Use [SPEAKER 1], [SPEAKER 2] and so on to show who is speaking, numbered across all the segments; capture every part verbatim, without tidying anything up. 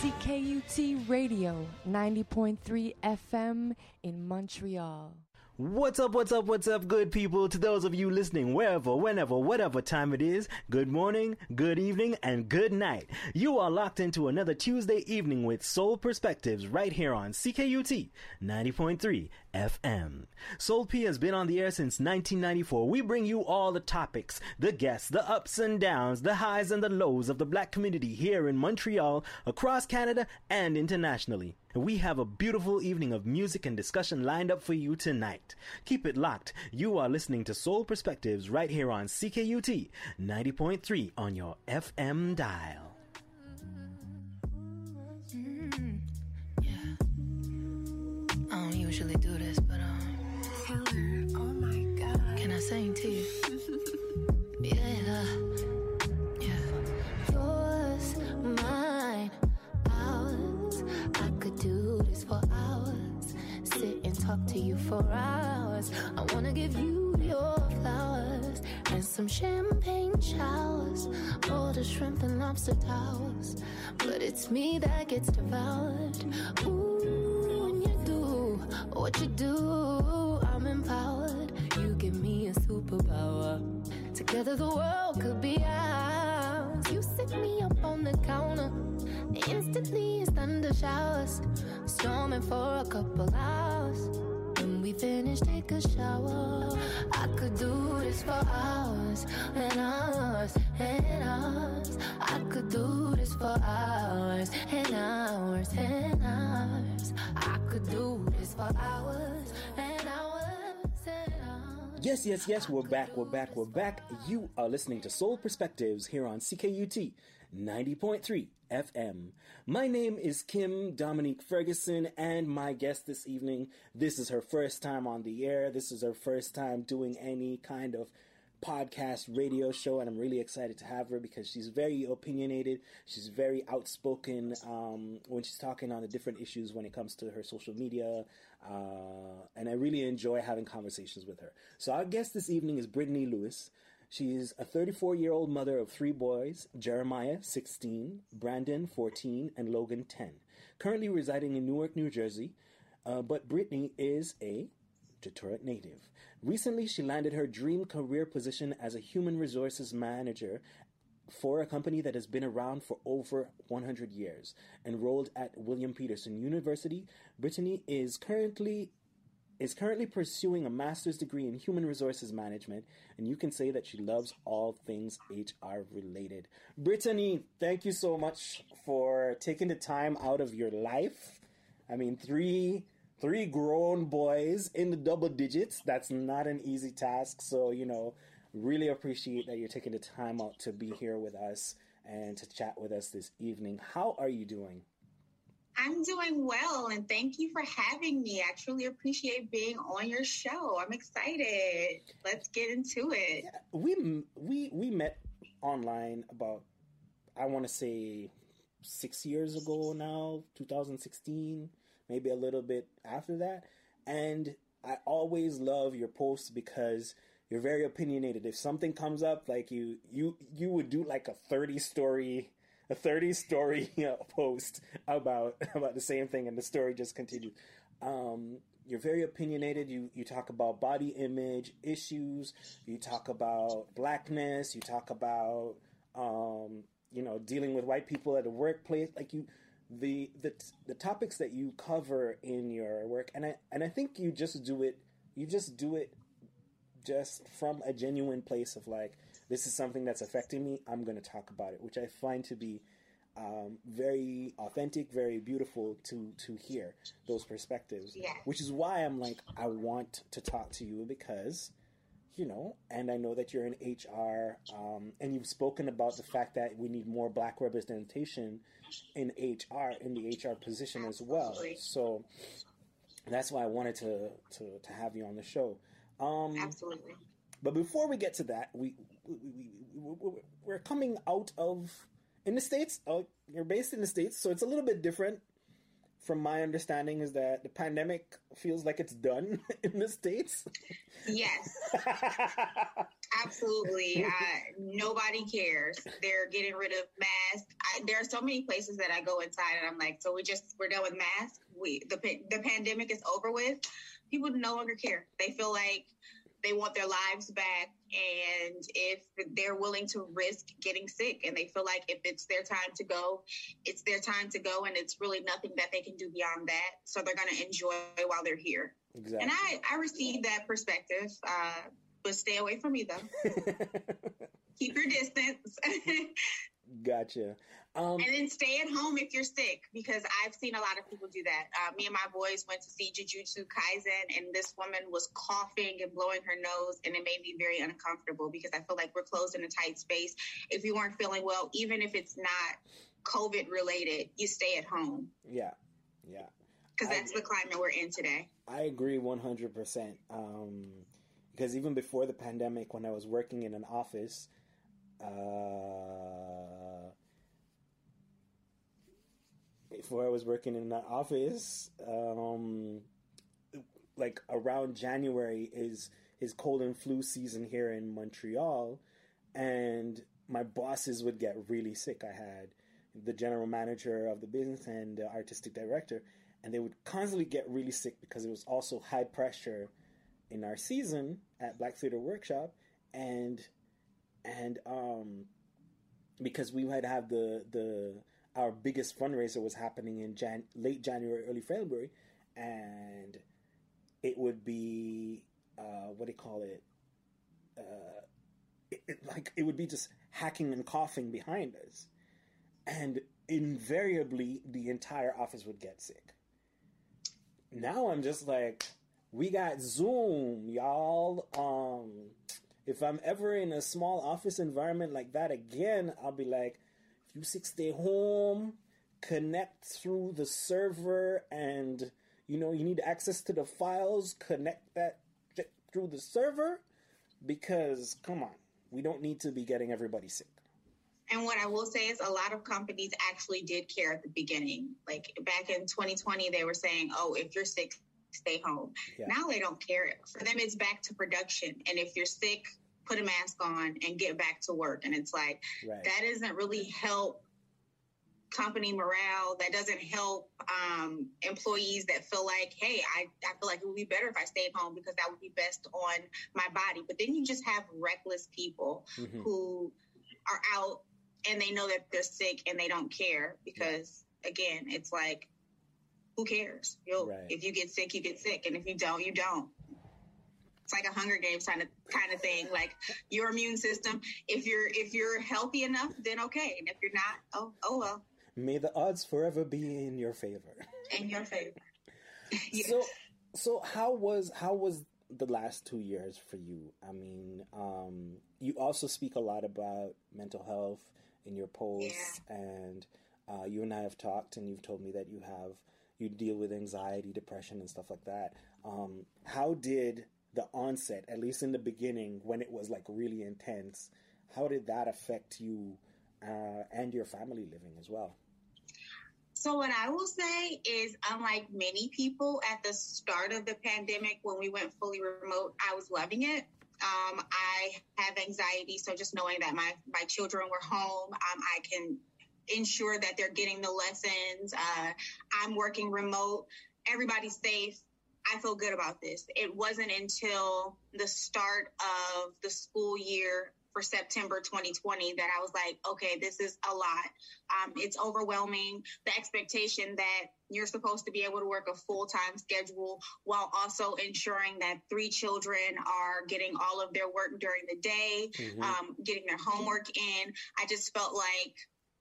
[SPEAKER 1] C K U T Radio, ninety point three F M in Montreal.
[SPEAKER 2] What's up, what's up, what's up, good people? To those of you listening wherever, whenever, whatever time it is, good morning, good evening, and good night. You are locked into another Tuesday evening with Soul Perspectives right here on C K U T ninety point three F M. Soul P has been on the air since nineteen ninety-four. We bring you all the topics, the guests, the ups and downs, the highs and the lows of the black community here in Montreal, across Canada, and internationally. We have a beautiful evening of music and discussion lined up for you tonight. Keep it locked. You are listening to Soul Perspectives right here on C K U T ninety point three on your F M dial.
[SPEAKER 3] Mm, yeah. I don't usually do this, but um,
[SPEAKER 4] Taylor, oh my God.
[SPEAKER 3] Can I sing to you? Yeah. Yeah. Yours, mine, ours. I could do this for hours. Sit and talk to you for hours. I wanna give you your flowers and some champagne showers, all the shrimp and lobster towers. But it's me that gets devoured. Ooh, when you do what you do, I'm empowered. You give me a superpower. Together the world could be ours. You sit me up on the counter. Instantly it's thunder showers, storming for a couple hours. When we finish, take a shower. I could do this for hours and hours and hours. I could do this for hours and hours and hours. I could do this for hours and hours and hours.
[SPEAKER 2] Yes, yes, yes, we're back, we're back, we're back. You are listening to Soul Perspectives here on C K U T ninety point three F M. My name is Kim Dominique Ferguson, and my guest this evening, this is her first time on the air. This is her first time doing any kind of podcast radio show, and I'm really excited to have her because she's very opinionated. She's very outspoken um, when she's talking on the different issues when it comes to her social media, uh, and I really enjoy having conversations with her. So our guest this evening is Brittany Lewis. She's a thirty-four-year-old mother of three boys, Jeremiah, sixteen, Brandon, fourteen, and Logan, ten. Currently residing in Newark, New Jersey, uh, but Brittany is a Detroit native. Recently, she landed her dream career position as a human resources manager for a company that has been around for over one hundred years. Enrolled at William Peterson University, Brittany is currently is currently pursuing a master's degree in human resources management, and you can say that she loves all things H R related. Brittany, thank you so much for taking the time out of your life. I mean, three three grown boys in the double digits, that's not an easy task. So, you know, really appreciate that you're taking the time out to be here with us and to chat with us this evening. How are you doing?
[SPEAKER 4] I'm doing well, and thank you for having me. I truly appreciate being on your show. I'm excited. Let's get into it.
[SPEAKER 2] Yeah, we we we met online about, I want to say, six years ago now, two thousand sixteen, maybe a little bit after that. And I always love your posts because you're very opinionated. If something comes up, like you you you would do like a thirty story. A thirty-story you know, post about about the same thing, and the story just continues. Um, you're very opinionated. You you talk about body image issues. You talk about blackness. You talk about um, you know dealing with white people at the workplace. Like you, the the the topics that you cover in your work, and I and I think you just do it. You just do it just from a genuine place of like, this is something that's affecting me. I'm going to talk about it, which I find to be um, very authentic, very beautiful to to hear those perspectives.
[SPEAKER 4] Yeah.
[SPEAKER 2] Which is why I'm like, I want to talk to you because, you know, and I know that you're in H R, um, and you've spoken about the fact that we need more black representation in H R, in the H R position as well.
[SPEAKER 4] Absolutely.
[SPEAKER 2] So that's why I wanted to to, to have you on the show. Um,
[SPEAKER 4] Absolutely.
[SPEAKER 2] But before we get to that, we, we, we, we, we're coming out of, in the States, uh, you're based in the States, so it's a little bit different from my understanding, is that the pandemic feels like it's done in the States.
[SPEAKER 4] Yes. Absolutely. Uh, nobody cares. They're getting rid of masks. I, there are so many places that I go inside and I'm like, so we just, we're done with masks. We, the, the pandemic is over with. People no longer care. They feel like they want their lives back. And if they're willing to risk getting sick and they feel like if it's their time to go, it's their time to go. And it's really nothing that they can do beyond that. So they're going to enjoy while they're here.
[SPEAKER 2] Exactly.
[SPEAKER 4] And I, I receive that perspective. Uh, But stay away from me, though. Keep your distance.
[SPEAKER 2] Gotcha. Um,
[SPEAKER 4] and then stay at home if you're sick, because I've seen a lot of people do that. Uh, me and my boys went to see Jujutsu Kaisen, and this woman was coughing and blowing her nose, and it made me very uncomfortable because I feel like we're closed in a tight space. If you weren't feeling well, even if it's not COVID related, you stay at home.
[SPEAKER 2] Yeah, yeah.
[SPEAKER 4] Because that's I, the climate we're in today.
[SPEAKER 2] I agree one hundred percent. Um, Because even before the pandemic, when I was working in an office, uh, before I was working in an office, um, like around January is is cold and flu season here in Montreal, and my bosses would get really sick. I had the general manager of the business and the artistic director, and they would constantly get really sick because it was also high pressure in our season at Black Theater Workshop, and and um, because we had have the the our biggest fundraiser was happening in Jan- late January, early February, and it would be uh, what do you call it? Uh, it, it? Like it would be just hacking and coughing behind us, and invariably the entire office would get sick. Now I'm just like, we got Zoom, y'all. Um, if I'm ever in a small office environment like that again, I'll be like, if you sick, stay home, connect through the server, and, you know, you need access to the files, connect that through the server, because, come on, we don't need to be getting everybody sick.
[SPEAKER 4] And what I will say is a lot of companies actually did care at the beginning. Like, back in twenty twenty, they were saying, oh, if you're sick, stay home. Yeah. Now they don't care. For them, it's back to production. And if you're sick, put a mask on and get back to work. And it's like, right. That doesn't really help company morale. That doesn't help um, employees that feel like, hey, I, I feel like it would be better if I stayed home because that would be best on my body. But then you just have reckless people mm-hmm. who are out and they know that they're sick and they don't care because, yeah. again, it's like, who cares? You'll, right. If you get sick, you get sick. And if you don't, you don't. It's like a Hunger Games kind of kind of thing. Like your immune system, if you're if you're healthy enough, then okay. And if you're not, oh oh well.
[SPEAKER 2] May the odds forever be in your favor.
[SPEAKER 4] In your favor.
[SPEAKER 2] Yes. So so how was how was the last two years for you? I mean, um, you also speak a lot about mental health in your posts, yeah. and uh, you and I have talked, and you've told me that you have you deal with anxiety, depression, and stuff like that. Um, how did the onset, at least in the beginning, when it was like really intense, how did that affect you uh, and your family living as well?
[SPEAKER 4] So what I will say is, unlike many people at the start of the pandemic, when we went fully remote, I was loving it. Um, I have anxiety, so just knowing that my, my children were home, um, I can ensure that they're getting the lessons. Uh, I'm working remote. Everybody's safe. I feel good about this. It wasn't until the start of the school year for September twenty twenty that I was like, okay, this is a lot. Um, it's overwhelming. The expectation that you're supposed to be able to work a full-time schedule while also ensuring that three children are getting all of their work during the day, mm-hmm. um, getting their homework in. I just felt like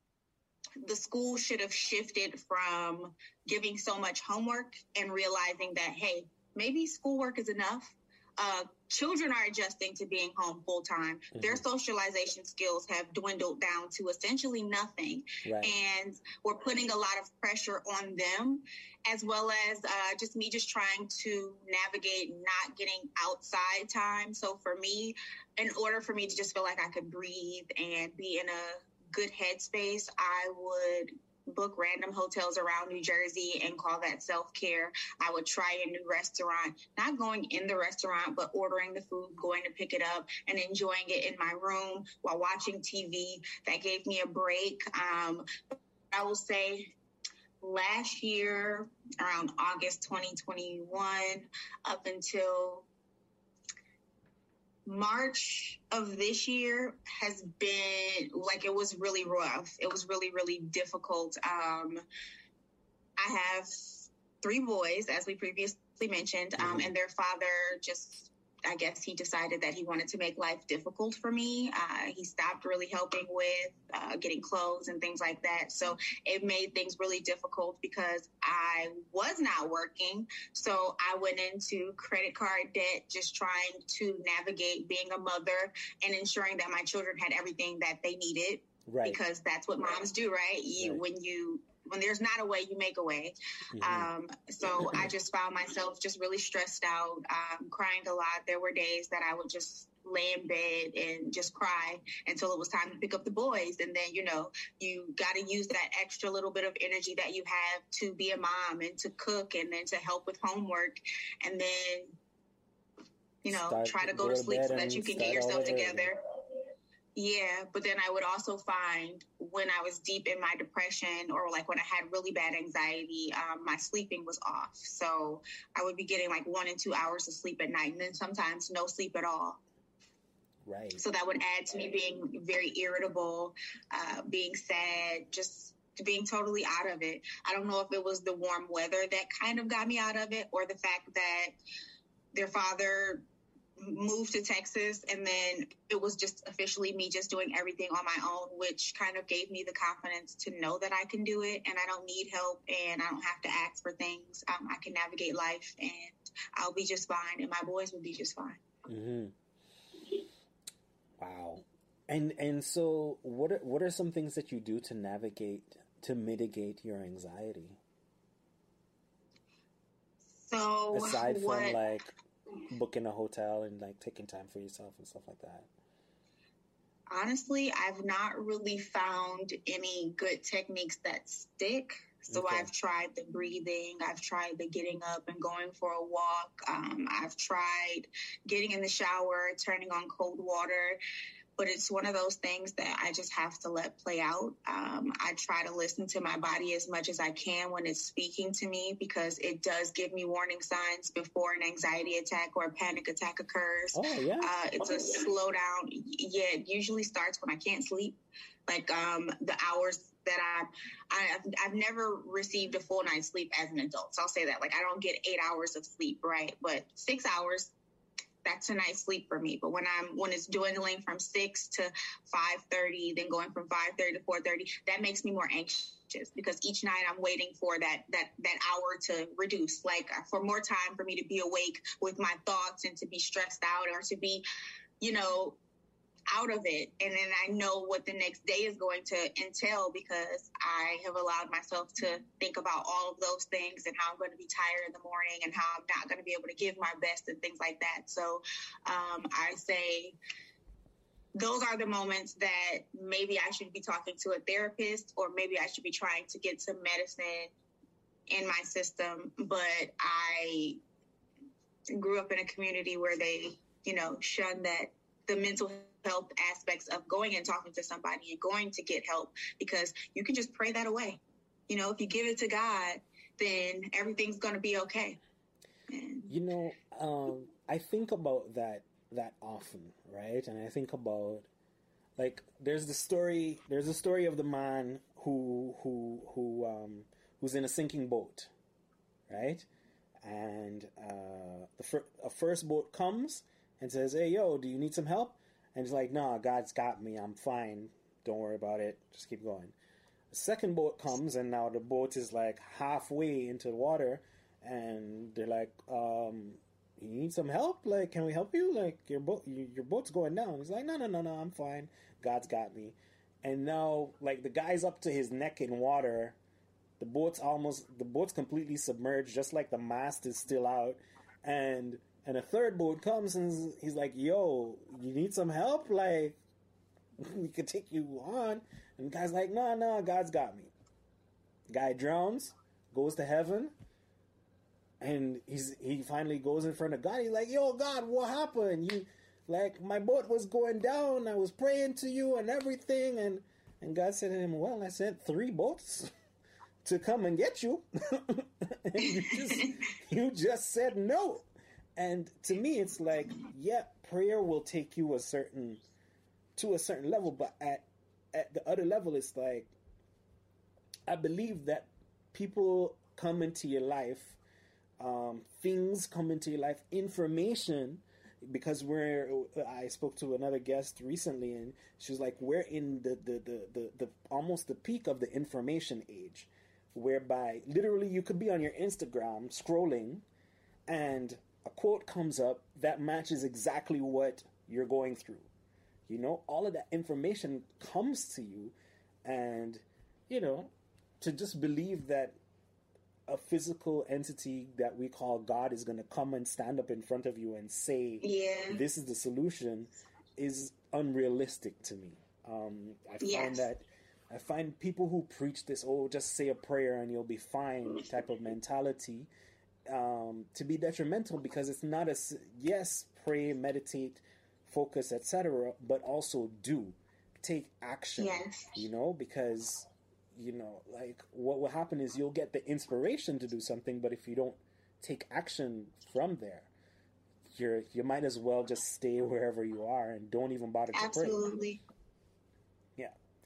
[SPEAKER 4] the school should have shifted from giving so much homework and realizing that, hey, maybe schoolwork is enough. Uh, children are adjusting to being home full time. Mm-hmm. Their socialization skills have dwindled down to essentially nothing. Right. And we're putting a lot of pressure on them, as well as uh, just me just trying to navigate not getting outside time. So for me, in order for me to just feel like I could breathe and be in a good headspace, I would book random hotels around New Jersey and call that self-care. I would try a new restaurant, not going in the restaurant, but ordering the food, going to pick it up and enjoying it in my room while watching T V. That gave me a break. Um, I will say last year, around August twenty twenty-one, up until March of this year has been like, it was really rough. It was really, really difficult. Um, I have three boys, as we previously mentioned, um, and their father just, I guess he decided that he wanted to make life difficult for me. Uh, he stopped really helping with uh, getting clothes and things like that. So it made things really difficult because I was not working. So I went into credit card debt, just trying to navigate being a mother and ensuring that my children had everything that they needed. Right. Because that's what moms do, right? You, right. When you when there's not a way, you make a way. Mm-hmm. Um, so I just found myself just really stressed out, um, crying a lot. There were days that I would just lay in bed and just cry until it was time to pick up the boys. And then, you know, you got to use that extra little bit of energy that you have to be a mom and to cook and then to help with homework. And then, you know, start try to go, go to sleep so that you can get yourself together. Yeah, but then I would also find when I was deep in my depression or like when I had really bad anxiety, um, my sleeping was off. So I would be getting like one and two hours of sleep at night and then sometimes no sleep at all.
[SPEAKER 2] Right.
[SPEAKER 4] So that would add to me being very irritable, uh, being sad, just being totally out of it. I don't know if it was the warm weather that kind of got me out of it or the fact that their father moved to Texas and then it was just officially me just doing everything on my own, which kind of gave me the confidence to know that I can do it and I don't need help and I don't have to ask for things. Um, I can navigate life and I'll be just fine and my boys will be just fine.
[SPEAKER 2] Mm-hmm. Wow. And and so what are, what are some things that you do to navigate, to mitigate your anxiety?
[SPEAKER 4] So
[SPEAKER 2] aside from
[SPEAKER 4] what,
[SPEAKER 2] like booking a hotel and like taking time for yourself and stuff like that?
[SPEAKER 4] Honestly, I've not really found any good techniques that stick. So okay. I've tried the breathing. I've tried the getting up and going for a walk. Um, I've tried getting in the shower, turning on cold water. But it's one of those things that I just have to let play out. Um, I try to listen to my body as much as I can when it's speaking to me because it does give me warning signs before an anxiety attack or a panic attack occurs.
[SPEAKER 2] Oh, yeah?
[SPEAKER 4] Uh, it's
[SPEAKER 2] oh,
[SPEAKER 4] a yeah. slowdown. Yeah, it usually starts when I can't sleep. Like um, the hours that I, I, I've, I've never received a full night's sleep as an adult. So I'll say that. Like I don't get eight hours of sleep, right? But six hours. That's a nice sleep for me. But when I'm when it's dwindling from six to five thirty, then going from five thirty to four thirty, that makes me more anxious because each night I'm waiting for that that that hour to reduce, like for more time for me to be awake with my thoughts and to be stressed out or to be, you know, out of it. And then I know what the next day is going to entail because I have allowed myself to think about all of those things and how I'm going to be tired in the morning and how I'm not going to be able to give my best and things like that. So um, I say those are the moments that maybe I should be talking to a therapist or maybe I should be trying to get some medicine in my system. But I grew up in a community where they, you know, shun that the mental health aspects of going and talking to somebody and going to get help because you can just pray that away. You know, if you give it to God, then everything's going to be okay. And,
[SPEAKER 2] you know, um, I think about that that often, right? And I think about like there's the story. There's a story of the man who who who um, who's in a sinking boat, right? And uh, the fir- a first boat comes and says, "Hey, yo, do you need some help?" And he's like, "No, God's got me. I'm fine. Don't worry about it. Just keep going." The second boat comes, and now the boat is like halfway into the water, and they're like, um, "You need some help? Like, can we help you? Like, your boat, your, your boat's going down." He's like, "No, no, no, no. I'm fine. God's got me." And now, like, the guy's up to his neck in water. The boat's almost, the boat's completely submerged, just like the mast is still out, and. And a third boat comes and he's like, "Yo, you need some help? Like, we could take you on." And the guy's like, "No, no, God's got me." Guy drowns, goes to heaven, and he's he finally goes in front of God. He's like, "Yo, God, what happened? You, like, my boat was going down. I was praying to you and everything." And and God said to him, "Well, I sent three boats to come and get you, and you just you just said no." And to me, it's like, yeah, prayer will take you a certain to a certain level, but at at the other level, it's like, I believe that people come into your life, um, things come into your life, information, because we're, I spoke to another guest recently, and she was like, we're in the, the, the, the, the almost the peak of the information age, whereby literally you could be on your Instagram scrolling, and a quote comes up that matches exactly what you're going through. You know, all of that information comes to you, and, you know, to just believe that a physical entity that we call God is going to come and stand up in front of you and say,
[SPEAKER 4] yeah.
[SPEAKER 2] this is the solution, is unrealistic to me. Um, I find
[SPEAKER 4] yes.
[SPEAKER 2] that, I find people who preach this, oh, just say a prayer and you'll be fine type of mentality, um, to be detrimental, because it's not a, yes, pray, meditate, focus, et cetera, but also do. Take action,
[SPEAKER 4] yes.
[SPEAKER 2] you know, because, you know, like, what will happen is you'll get the inspiration to do something, but if you don't take action from there, you're, you might as well just stay wherever you are and don't even bother to pray.
[SPEAKER 4] Absolutely.
[SPEAKER 2] Yeah.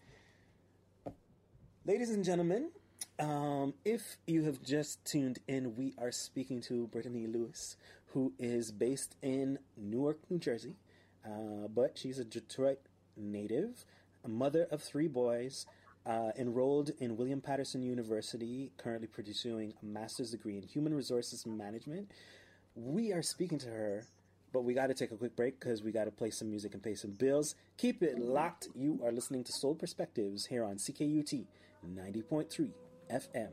[SPEAKER 2] Ladies and gentlemen, um, if you have just tuned in, we are speaking to Brittany Lewis, who is based in Newark, New Jersey, uh, but she's a Detroit native, a mother of three boys, uh, enrolled in William Patterson University, currently pursuing a master's degree in human resources management. We are speaking to her, but we got to take a quick break because we got to play some music and pay some bills. Keep it locked. You are listening to Soul Perspectives here on C K U T ninety point three F M.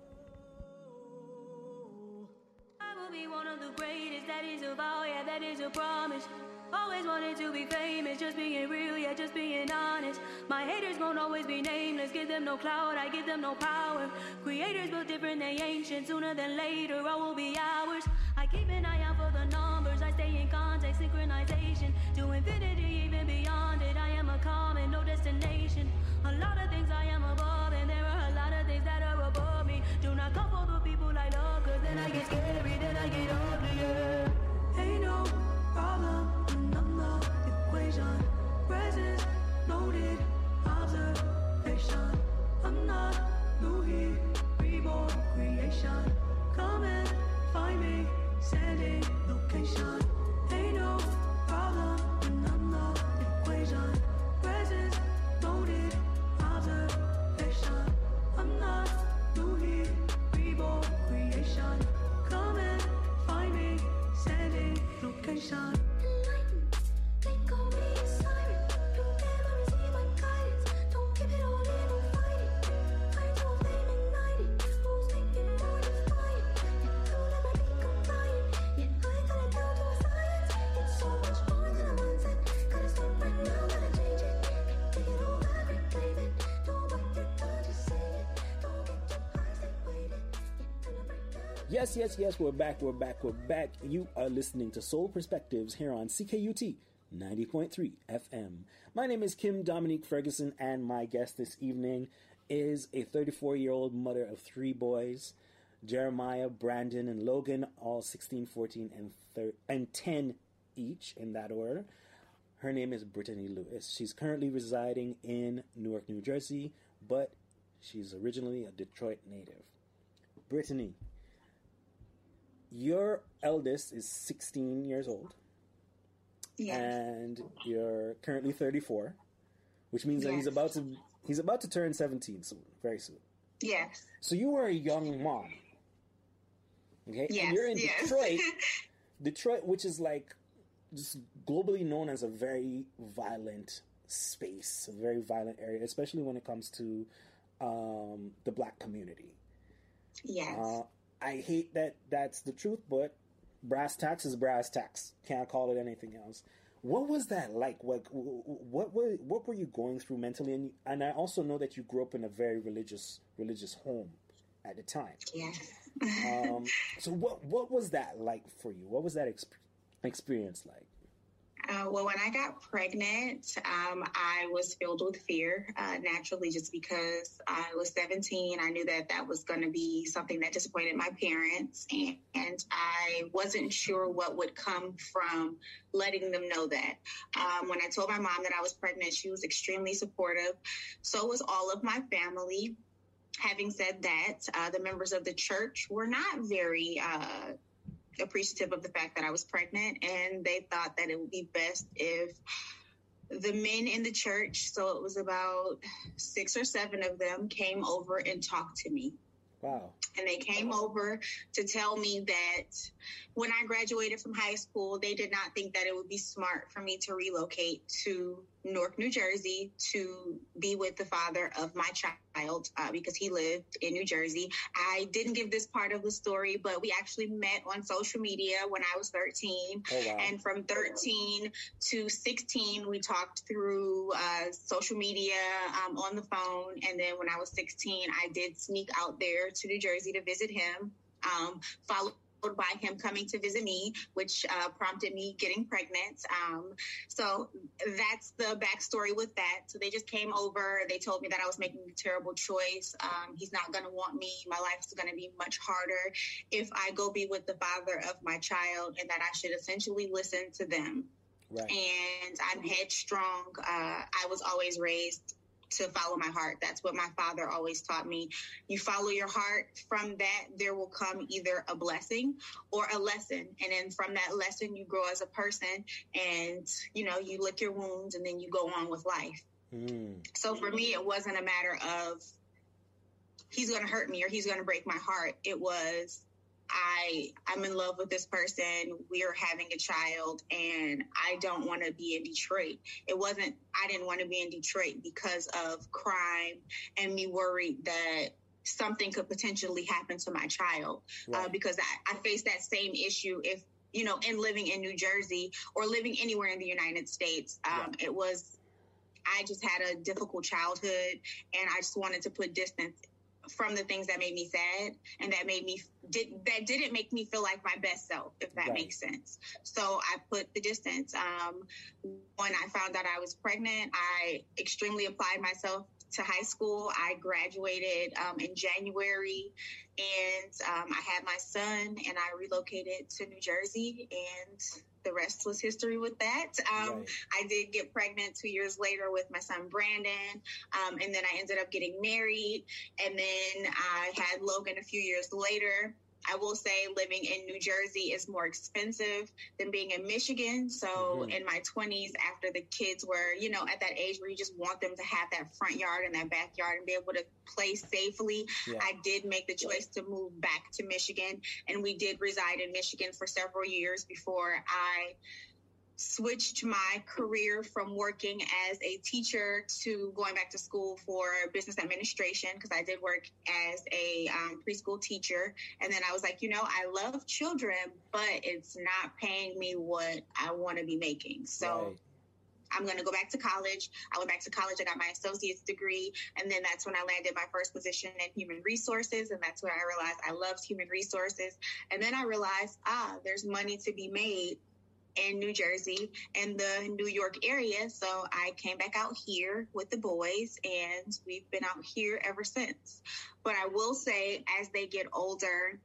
[SPEAKER 5] I will be one of the greatest, that is a vow, yeah, that is a promise. Always wanted to be famous, just being real, yeah, just being honest. My haters won't always be nameless, give them no clout, I give them no power. Creators built different, they ancient, sooner than later, all will be ours. I keep an eye out for the numbers, I stay in contact, synchronization. To infinity, even beyond it, I am a common, no destination. A lot of things I am above, and there are a lot of things that are above me. Do not come for the people I love, cause then I get scary, then I get uglier. Ain't no problem. Equation, presence, noted, observation. I'm not new here, reborn creation. Come and find me, sending location. Ain't no problem when I'm not equation. Presence, noted, observation. I'm not new here, reborn creation. Come and find me, sending location.
[SPEAKER 2] Yes, yes, yes, we're back, we're back, we're back. You are listening to Soul Perspectives here on C K U T ninety point three F M. My name is Kim Dominique Ferguson, and my guest this evening is a thirty-four-year-old mother of three boys, Jeremiah, Brandon, and Logan, all sixteen, fourteen, and, thir- and ten each, in that order. Her name is Brittany Lewis. She's currently residing in Newark, New Jersey, but she's originally a Detroit native. Brittany, your eldest is sixteen years old.
[SPEAKER 4] Yes.
[SPEAKER 2] And you're currently thirty-four, which means
[SPEAKER 4] yes.
[SPEAKER 2] that he's about to he's about to turn seventeen soon, very soon.
[SPEAKER 4] Yes.
[SPEAKER 2] So you were a young mom. Okay?
[SPEAKER 4] Yes.
[SPEAKER 2] And you're in
[SPEAKER 4] yes.
[SPEAKER 2] Detroit. Detroit, which is like just globally known as a very violent space, a very violent area, especially when it comes to um, the black community.
[SPEAKER 4] Yes.
[SPEAKER 2] Uh, I hate that that's the truth, but brass tacks is brass tacks. Can't call it anything else. What was that like? What what what, what were you going through mentally? And and I also know that you grew up in a very religious religious home. at the time.
[SPEAKER 4] Yes.
[SPEAKER 2] um, so what what was that like for you? What was that exp- experience like?
[SPEAKER 4] Uh, well, when I got pregnant, um, I was filled with fear, uh, naturally, just because I was seventeen. I knew that that was going to be something that disappointed my parents, and, and I wasn't sure what would come from letting them know that. Um, when I told my mom that I was pregnant, she was extremely supportive. So was all of my family. Having said that, uh, the members of the church were not very uh appreciative of the fact that I was pregnant, and they thought that it would be best if the men in the church, so it was about six or seven of them, came over and talked to me.
[SPEAKER 2] Wow.
[SPEAKER 4] And they came over to tell me that when I graduated from high school, they did not think that it would be smart for me to relocate to Newark, New Jersey, to be with the father of my child, uh, because he lived in New Jersey. I didn't give this part of the story, but we actually met on social media when I was thirteen.
[SPEAKER 2] Oh, wow.
[SPEAKER 4] And from thirteen to sixteen, we talked through uh, social media, um, on the phone. And then when I was sixteen, I did sneak out there to New Jersey to visit him, um, followed by him coming to visit me, which uh, prompted me getting pregnant. Um, so that's the backstory with that. So they just came over. They told me that I was making a terrible choice. Um, he's not going to want me. My life is going to be much harder if I go be with the father of my child, and that I should essentially listen to them.
[SPEAKER 2] Right.
[SPEAKER 4] And I'm headstrong. Uh, I was always raised to follow my heart. That's what my father always taught me. You follow your heart. From that, there will come either a blessing or a lesson. And then from that lesson, you grow as a person, and, you know, you lick your wounds, and then you go on with life.
[SPEAKER 2] Mm.
[SPEAKER 4] So for me, it wasn't a matter of he's going to hurt me or he's going to break my heart. It was, I, I'm in love with this person. We are having a child, and I don't want to be in Detroit. It wasn't, I didn't want to be in Detroit because of crime and me worried that something could potentially happen to my child. Right. Uh, because I, I faced that same issue if, you know, in living in New Jersey or living anywhere in the United States. Um, yeah. It was, I just had a difficult childhood, and I just wanted to put distance from the things that made me sad and that made me did that didn't make me feel like my best self, if that right. makes sense. So I put the distance. Um, when I found out I was pregnant, I extremely applied myself to high school. I graduated um, in January, and um, I had my son, and I relocated to New Jersey, and the rest was history with that. Um, right. I did get pregnant two years later with my son, Brandon. Um, and then I ended up getting married. And then I had Logan a few years later. I will say living in New Jersey is more expensive than being in Michigan. So mm-hmm. in my twenties, after the kids were, you know, at that age where you just want them to have that front yard and that backyard and be able to play safely, yeah. I did make the choice to move back to Michigan. And we did reside in Michigan for several years before I switched my career from working as a teacher to going back to school for business administration, because I did work as a um, preschool teacher. And then I was like, you know, I love children, but it's not paying me what I want to be making. So right. I'm going to go back to college. I went back to college. I got my associate's degree. And then that's when I landed my first position in human resources. And that's when I realized I loved human resources. And then I realized, ah, there's money to be made in New Jersey and the New York area. So I came back out here with the boys, and we've been out here ever since. But I will say, as they get older,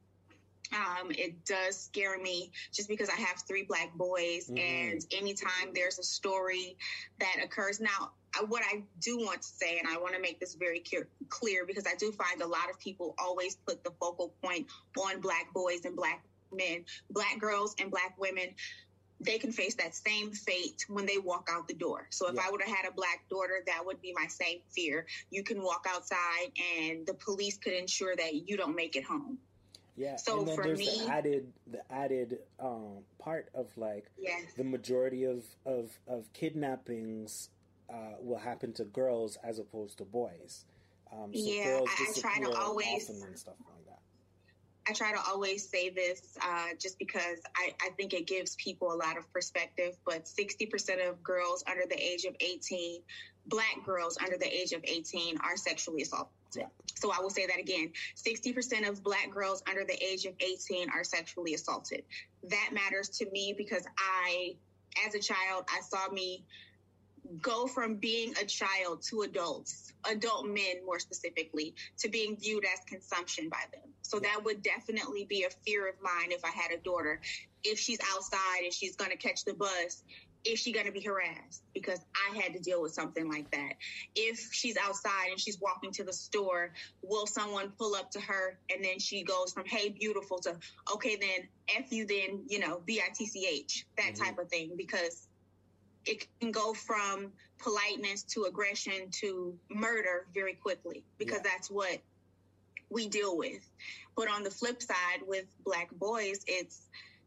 [SPEAKER 4] um, it does scare me just because I have three Black boys. Mm-hmm. And anytime there's a story that occurs now, I, what I do want to say, and I want to make this very clear, clear, because I do find a lot of people always put the focal point on Black boys and Black men, Black girls and Black women. They can face that same fate when they walk out the door. So if yeah. I would have had a Black daughter, that would be my same fear. You can walk outside and the police could ensure that you don't make it home.
[SPEAKER 2] Yeah.
[SPEAKER 4] So
[SPEAKER 2] and then
[SPEAKER 4] for
[SPEAKER 2] there's
[SPEAKER 4] me,
[SPEAKER 2] the added, the added um, part of like
[SPEAKER 4] yes.
[SPEAKER 2] the majority of, of, of kidnappings uh, will happen to girls as opposed to boys. Um, so
[SPEAKER 4] yeah,
[SPEAKER 2] girls
[SPEAKER 4] I, I try to always,
[SPEAKER 2] and stuff like that.
[SPEAKER 4] I try to always say this uh, just because I, I think it gives people a lot of perspective, but sixty percent of girls under the age of eighteen, Black girls under the age of eighteen are sexually assaulted. Yeah. So I will say that again, sixty percent of Black girls under the age of eighteen are sexually assaulted. That matters to me because I, as a child, I saw me go from being a child to adults, adult men more specifically, to being viewed as consumption by them. So that would definitely be a fear of mine if I had a daughter. If she's outside and she's going to catch the bus, is she going to be harassed? Because I had to deal with something like that. If she's outside and she's walking to the store, will someone pull up to her and then she goes from, hey, beautiful, to, okay, then F you then, you know, B I T C H, that mm-hmm. type of thing. Because it can go from politeness to aggression to murder very quickly, because yeah. that's what we deal with. But on the flip side, with Black boys, it's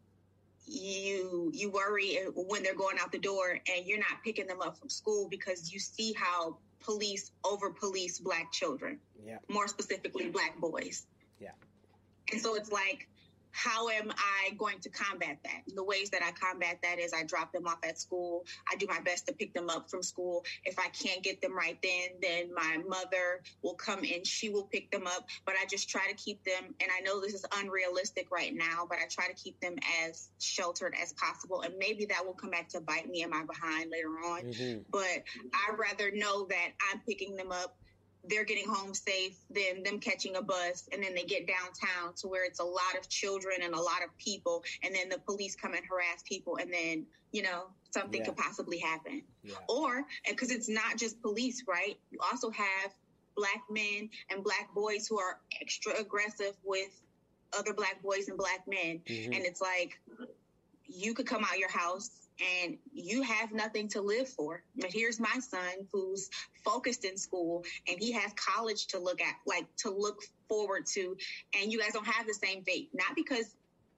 [SPEAKER 4] you you worry when they're going out the door and you're not picking them up from school because you see how police over police Black children, yeah. more specifically Black boys.
[SPEAKER 2] Yeah.
[SPEAKER 4] And so it's like, how am I going to combat that? The ways that I combat that is I drop them off at school. I do my best to pick them up from school. If I can't get them right then, then my mother will come and she will pick them up. But I just try to keep them, and I know this is unrealistic right now, but I try to keep them as sheltered as possible. And maybe that will come back to bite me in my behind later on. Mm-hmm. But I'd rather know that I'm picking them up, they're getting home safe, than them catching a bus, and then they get downtown to where it's a lot of children and a lot of people, and then the police come and harass people, and then, you know, something yeah. could possibly happen. Yeah. Or, because it's not just police, right? You also have Black men and Black boys who are extra aggressive with other Black boys and Black men. Mm-hmm. And it's like, you could come out your house and you have nothing to live for. But here's my son who's focused in school and he has college to look at, like to look forward to. And you guys don't have the same fate, not because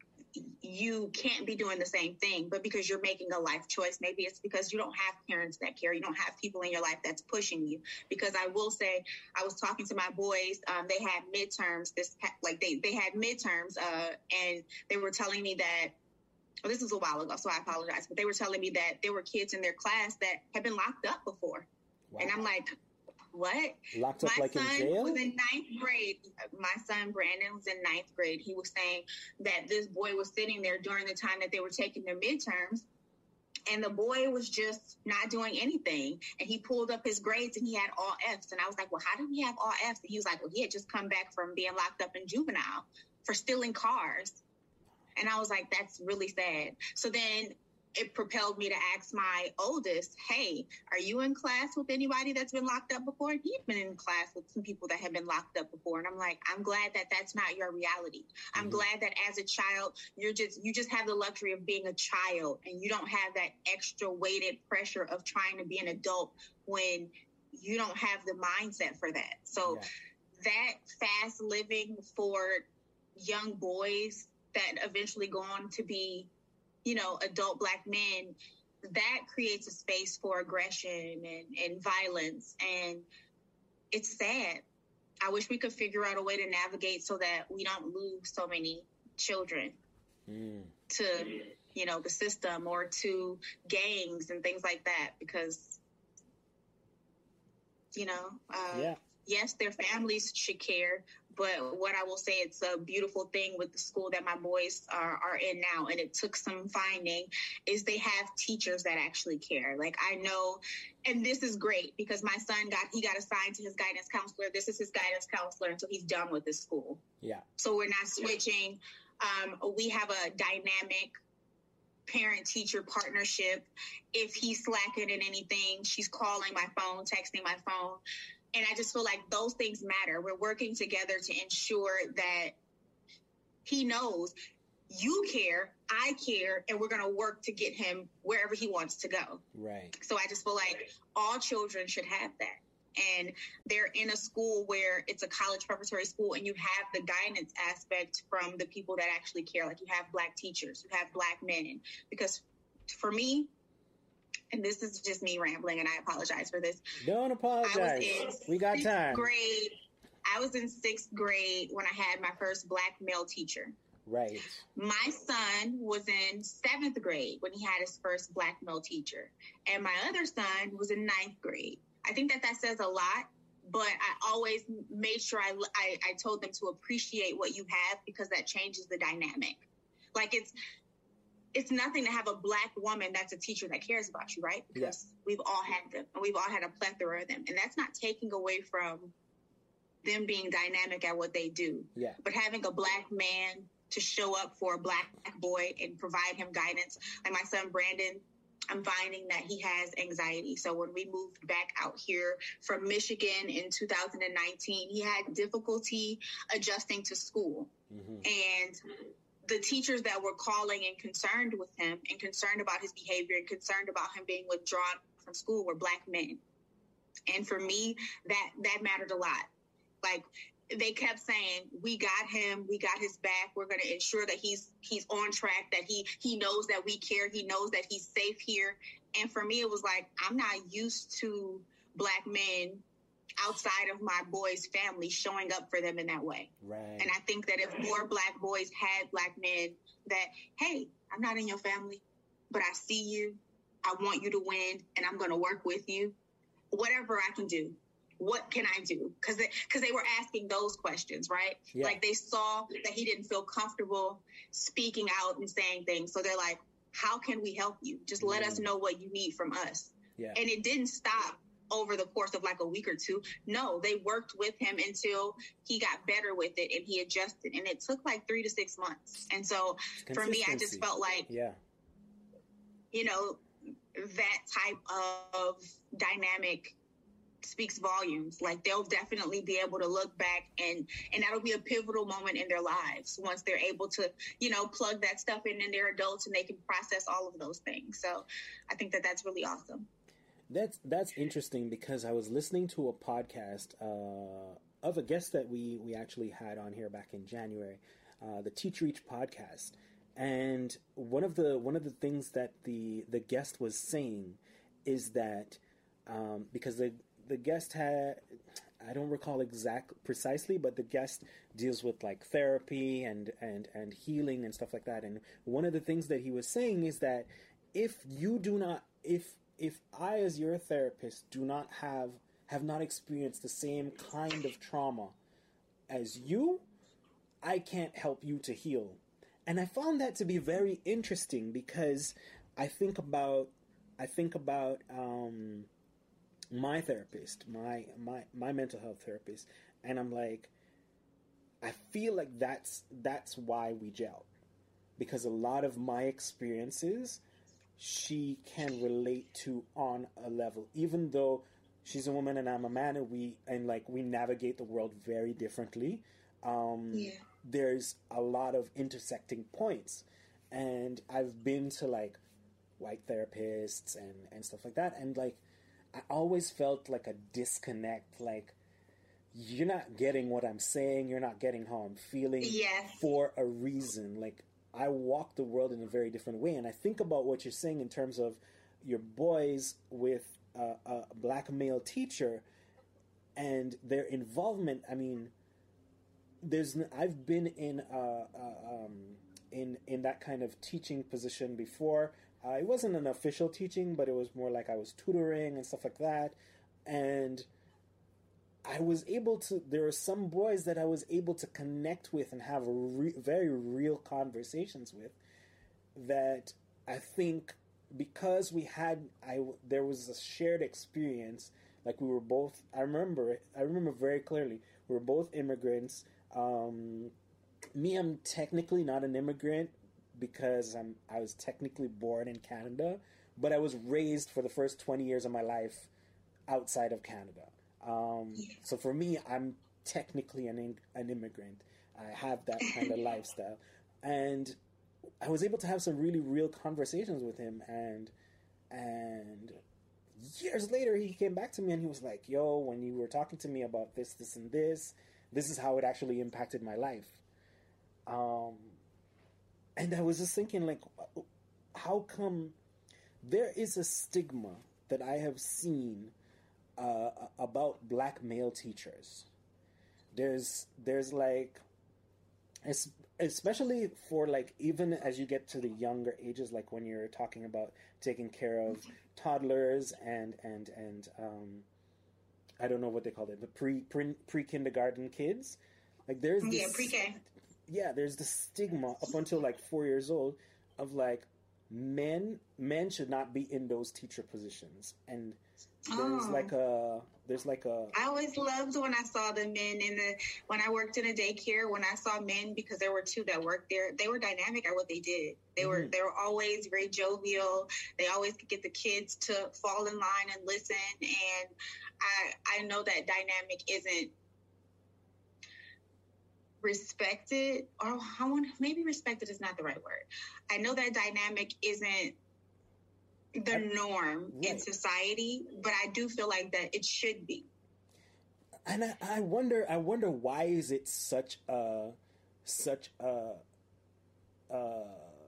[SPEAKER 4] you can't be doing the same thing, but because you're making a life choice. Maybe it's because you don't have parents that care. You don't have people in your life that's pushing you. Because I will say, I was talking to my boys. Um, they had midterms this, like they, they had midterms uh, and they were telling me that, well, this was a while ago, so I apologize. But they were telling me that there were kids in their class that had been locked up before. Wow. And I'm like, what?
[SPEAKER 2] Locked up
[SPEAKER 4] my
[SPEAKER 2] like
[SPEAKER 4] son
[SPEAKER 2] in jail?
[SPEAKER 4] was in ninth grade. My son, Brandon, was in ninth grade. He was saying that this boy was sitting there during the time that they were taking their midterms. And the boy was just not doing anything. And he pulled up his grades and he had all F's. And I was like, well, how did he have all F's? And he was like, well, he had just come back from being locked up in juvenile for stealing cars. And I was like, that's really sad. So then it propelled me to ask my oldest, hey, are you in class with anybody that's been locked up before? And he'd been in class with some people that had been locked up before. And I'm like, I'm glad that that's not your reality. I'm mm-hmm. glad that as a child, you're just, you just have the luxury of being a child and you don't have that extra weighted pressure of trying to be an adult when you don't have the mindset for that. So yeah. that fast living for young boys that eventually go on to be, you know, adult Black men, that creates a space for aggression and, and violence. And it's sad. I wish we could figure out a way to navigate so that we don't lose so many children mm. to, you know, the system or to gangs and things like that. Because, you know, uh, yeah. yes, their families should care. But what I will say, it's a beautiful thing with the school that my boys are, are in now, and it took some finding, is they have teachers that actually care. Like I know, and this is great because my son got, he got assigned to his guidance counselor. This is his guidance counselor until he's done with this school.
[SPEAKER 2] Yeah.
[SPEAKER 4] So we're not switching. Um, we have a dynamic parent-teacher partnership. If he's slacking in anything, she's calling my phone, texting my phone. And I just feel like those things matter. We're working together to ensure that he knows you care, I care, and we're going to work to get him wherever he wants to go.
[SPEAKER 2] Right.
[SPEAKER 4] So I just feel like all children should have that. And they're in a school where it's a college preparatory school and you have the guidance aspect from the people that actually care. Like you have Black teachers, you have Black men. Because for me, and this is just me rambling, and I apologize for this.
[SPEAKER 2] Don't apologize. We got time.
[SPEAKER 4] Grade, I was in sixth grade when I had my first black male teacher.
[SPEAKER 2] Right.
[SPEAKER 4] My son was in seventh grade when he had his first black male teacher. And my other son was in ninth grade. I think that that says a lot, but I always made sure I, I, I told them to appreciate what you have, because that changes the dynamic. Like it's, it's nothing to have a black woman that's a teacher that cares about you, right? Because yes. we've all had them, and we've all had a plethora of them. And that's not taking away from them being dynamic at what they do.
[SPEAKER 2] Yeah.
[SPEAKER 4] But having a black man to show up for a black boy and provide him guidance. Like my son, Brandon, I'm finding that he has anxiety. So when we moved back out here from Michigan in two thousand nineteen, he had difficulty adjusting to school. Mm-hmm. And the teachers that were calling and concerned with him and concerned about his behavior and concerned about him being withdrawn from school were black men. And for me, that, that mattered a lot. Like, they kept saying, we got him, we got his back. We're going to ensure that he's, he's on track, that he, he knows that we care. He knows that he's safe here. And for me, it was like, I'm not used to black men outside of my boys' family showing up for them in that way.
[SPEAKER 2] Right.
[SPEAKER 4] And I think that if more black boys had black men that, hey, I'm not in your family, but I see you, I want you to win, and I'm going to work with you, whatever I can do. What can I do? Because they, cause they were asking those questions, right? Yeah. Like they saw that he didn't feel comfortable speaking out and saying things. So they're like, how can we help you? Just let mm. us know what you need from us.
[SPEAKER 2] Yeah.
[SPEAKER 4] And it didn't stop over the course of like a week or two. No, they worked with him until he got better with it and he adjusted. And it took like three to six months. And so for me, I just felt like,
[SPEAKER 2] yeah,
[SPEAKER 4] you know, that type of dynamic speaks volumes. Like they'll definitely be able to look back and and that'll be a pivotal moment in their lives once they're able to, you know, plug that stuff in and they're adults and they can process all of those things. So I think that that's really awesome.
[SPEAKER 2] That's that's interesting because I was listening to a podcast uh, of a guest that we we actually had on here back in January, uh, the Teach Reach podcast, and one of the one of the things that the the guest was saying is that um, because the the guest had, I don't recall exact precisely, but the guest deals with like therapy and, and, and healing and stuff like that. And one of the things that he was saying is that if you do not, if, if I as your therapist do not have, have not experienced the same kind of trauma as you, I can't help you to heal. And I found that to be very interesting because I think about, I think about, um, my therapist, my, my, my mental health therapist. And I'm like, I feel like that's, that's why we gel, because a lot of my experiences, she can relate to on a level, even though she's a woman and I'm a man and we, and like we navigate the world very differently. Um,
[SPEAKER 4] yeah.
[SPEAKER 2] There's a lot of intersecting points, and I've been to like white therapists and, and stuff like that. And like, I always felt like a disconnect, like you're not getting what I'm saying, you're not getting how I'm feeling
[SPEAKER 4] yes.
[SPEAKER 2] for a reason. Like I walk the world in a very different way, and I think about what you're saying in terms of your boys with a, a black male teacher and their involvement. I mean, there's I've been in uh, uh, um, in in that kind of teaching position before. Uh, it wasn't an official teaching, but it was more like I was tutoring and stuff like that. And I was able to, there were some boys that I was able to connect with and have re- very real conversations with that I think because we had, I, there was a shared experience, like we were both, I remember it, I remember very clearly, we were both immigrants. Um, me, I'm technically not an immigrant, because I'm, I was technically born in Canada, but I was raised for the first twenty years of my life outside of Canada. Um, yeah. So for me, I'm technically an an immigrant. I have that kind of lifestyle. And I was able to have some really real conversations with him. And and years later, he came back to me and he was like, yo, when you were talking to me about this, this, and this, this is how it actually impacted my life. Um... And I was just thinking, like, how come there is a stigma that I have seen uh, about black male teachers there's there's like, it's, especially for like even as you get to the younger ages, like when you're talking about taking care of toddlers and and and um, I don't know what they call it, the pre pre pre kindergarten kids. Like there's this,
[SPEAKER 4] yeah pre-K.
[SPEAKER 2] Yeah, there's the stigma up until like four years old of like men men should not be in those teacher positions, and there's
[SPEAKER 4] Oh.
[SPEAKER 2] like a there's like a
[SPEAKER 4] I always loved when I saw the men in the, when I worked in a daycare, when I saw men, because there were two that worked there, they were dynamic at what they did. They were,
[SPEAKER 2] Mhm.
[SPEAKER 4] they were always very jovial. They always could get the kids to fall in line and listen. And I, I know that dynamic isn't respected, or I want, maybe respected is not the right word. I know that dynamic isn't the norm in
[SPEAKER 2] Right.
[SPEAKER 4] society, but I do feel like that it should be.
[SPEAKER 2] and I, I wonder I wonder why is it such a such a uh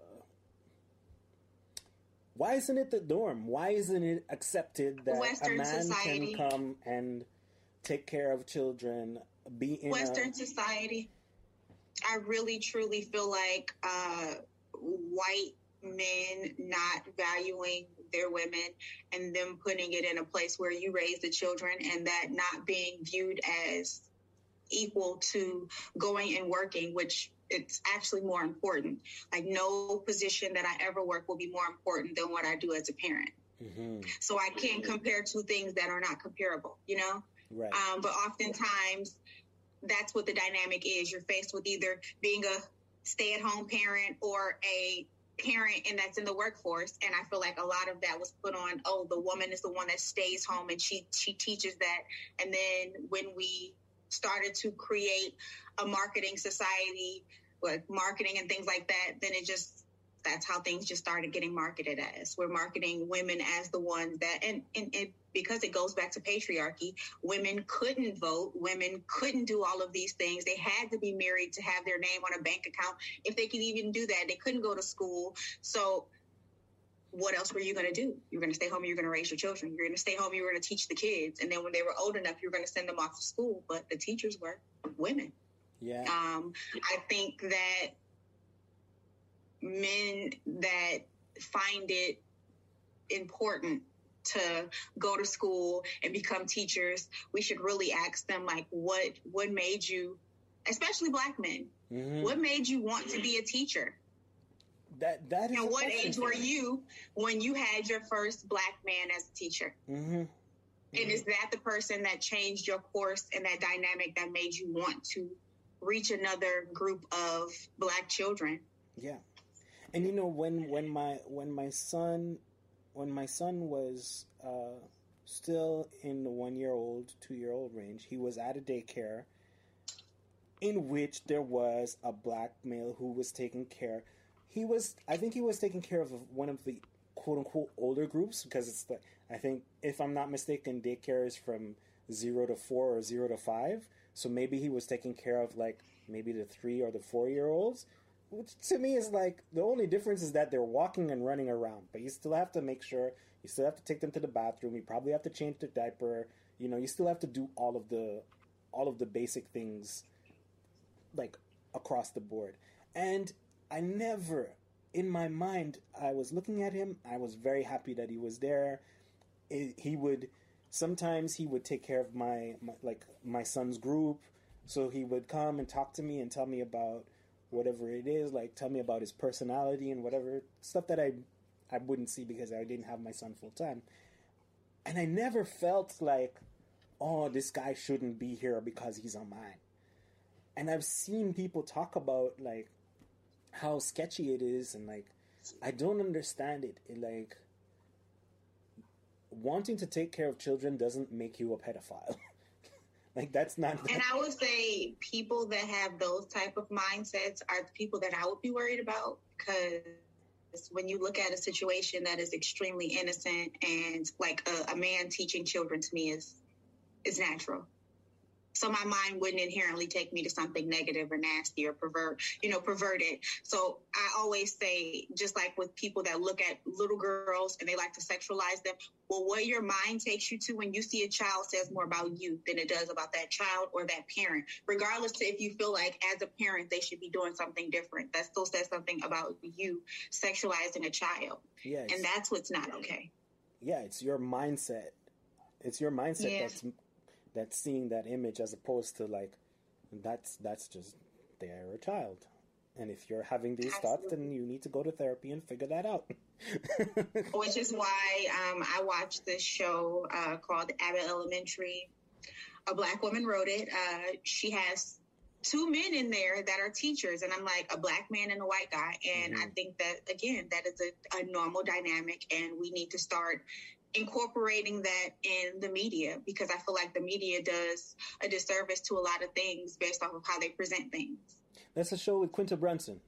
[SPEAKER 2] why isn't it the norm? Why isn't it accepted that
[SPEAKER 4] Western
[SPEAKER 2] a man
[SPEAKER 4] society.
[SPEAKER 2] can come and take care of children, be in
[SPEAKER 4] Western
[SPEAKER 2] a,
[SPEAKER 4] society, I really truly feel like uh, white men not valuing their women and them putting it in a place where you raise the children, and that not being viewed as equal to going and working, which it's actually more important. Like no position that I ever work will be more important than what I do as a parent.
[SPEAKER 2] Mhm,
[SPEAKER 4] So I can't compare two things that are not comparable, you know?
[SPEAKER 2] right.
[SPEAKER 4] Um, but oftentimes, that's what the dynamic is. You're faced with either being a stay-at-home parent or a parent, and that's in the workforce. And I feel like a lot of that was put on, oh, the woman is the one that stays home and she she teaches that. And then when we started to create a marketing society, like marketing and things like that, then it just, that's how things just started getting marketed as. We're marketing women as the ones that, and, and it, because it goes back to patriarchy, women couldn't vote, women couldn't do all of these things. They had to be married to have their name on a bank account. If they could even do that, they couldn't go to school. So what else were you going to do? You're going to stay home, you're going to raise your children. You're going to stay home, you're going to teach the kids. And then when they were old enough, you're going to send them off to school. But the teachers were women.
[SPEAKER 2] Yeah.
[SPEAKER 4] Um, I think that men that find it important to go to school and become teachers, we should really ask them, like, what what made you, especially Black men,
[SPEAKER 2] Mhm.
[SPEAKER 4] what made you want to be a teacher?
[SPEAKER 2] That that is
[SPEAKER 4] And
[SPEAKER 2] a
[SPEAKER 4] what
[SPEAKER 2] question
[SPEAKER 4] age
[SPEAKER 2] for
[SPEAKER 4] were
[SPEAKER 2] me.
[SPEAKER 4] you when you had your first Black man as a teacher?
[SPEAKER 2] Mhm.
[SPEAKER 4] And is that the person that changed your course and that dynamic that made you want to reach another group of Black children?
[SPEAKER 2] Yeah. And you know, when when my when my son when my son was uh, still in the one year old, two year old range, he was at a daycare in which there was a Black male who was taking care. He was, I think, he was taking care of one of the quote unquote older groups, because it's the, I think, if I'm not mistaken, daycare is from zero to four or zero to five. So maybe he was taking care of like maybe the three or the four year olds. Which to me is like, the only difference is that they're walking and running around, but you still have to make sure, you still have to take them to the bathroom, you probably have to change their diaper, you know, you still have to do all of the all of the basic things like across the board. And I never, in my mind, I was looking at him, I was very happy that he was there. It, he would, sometimes he would take care of my, my like my son's group, so he would come and talk to me and tell me about whatever it is, like tell me about his personality and whatever stuff that I I wouldn't see because I didn't have my son full time. And I never felt like, oh, this guy shouldn't be here because he's on mine. And I've seen people talk about like how sketchy it is, and like I don't understand it. It like wanting to take care of children doesn't make you a pedophile. Like that's not.
[SPEAKER 4] And I would say people that have those type of mindsets are the people that I would be worried about, because when you look at a situation that is extremely innocent, and like a, a man teaching children, to me is is natural. So my mind wouldn't inherently take me to something negative or nasty or pervert, you know, perverted. So I always say, just like with people that look at little girls and they like to sexualize them, well, what your mind takes you to when you see a child says more about you than it does about that child or that parent, regardless to if you feel like as a parent they should be doing something different. That still says something about you sexualizing a child.
[SPEAKER 2] Yes.
[SPEAKER 4] And that's what's not okay.
[SPEAKER 2] Yeah, it's your mindset. It's your mindset
[SPEAKER 4] Yeah.
[SPEAKER 2] that's that's seeing that image, as opposed to like that's that's just they're a child. And if you're having these
[SPEAKER 4] Absolutely.
[SPEAKER 2] thoughts, then you need to go to therapy and figure that out.
[SPEAKER 4] Which is why um, I watched this show uh, called Abbott Elementary. A Black woman wrote it. Uh, she has two men in there that are teachers, and I'm like, a Black man and a white guy. And
[SPEAKER 2] Mhm.
[SPEAKER 4] I think that, again, that is a, a normal dynamic, and we need to start incorporating that in the media, because I feel like the media does a disservice to a lot of things based off of how they present things.
[SPEAKER 2] That's a show with Quinta Brunson.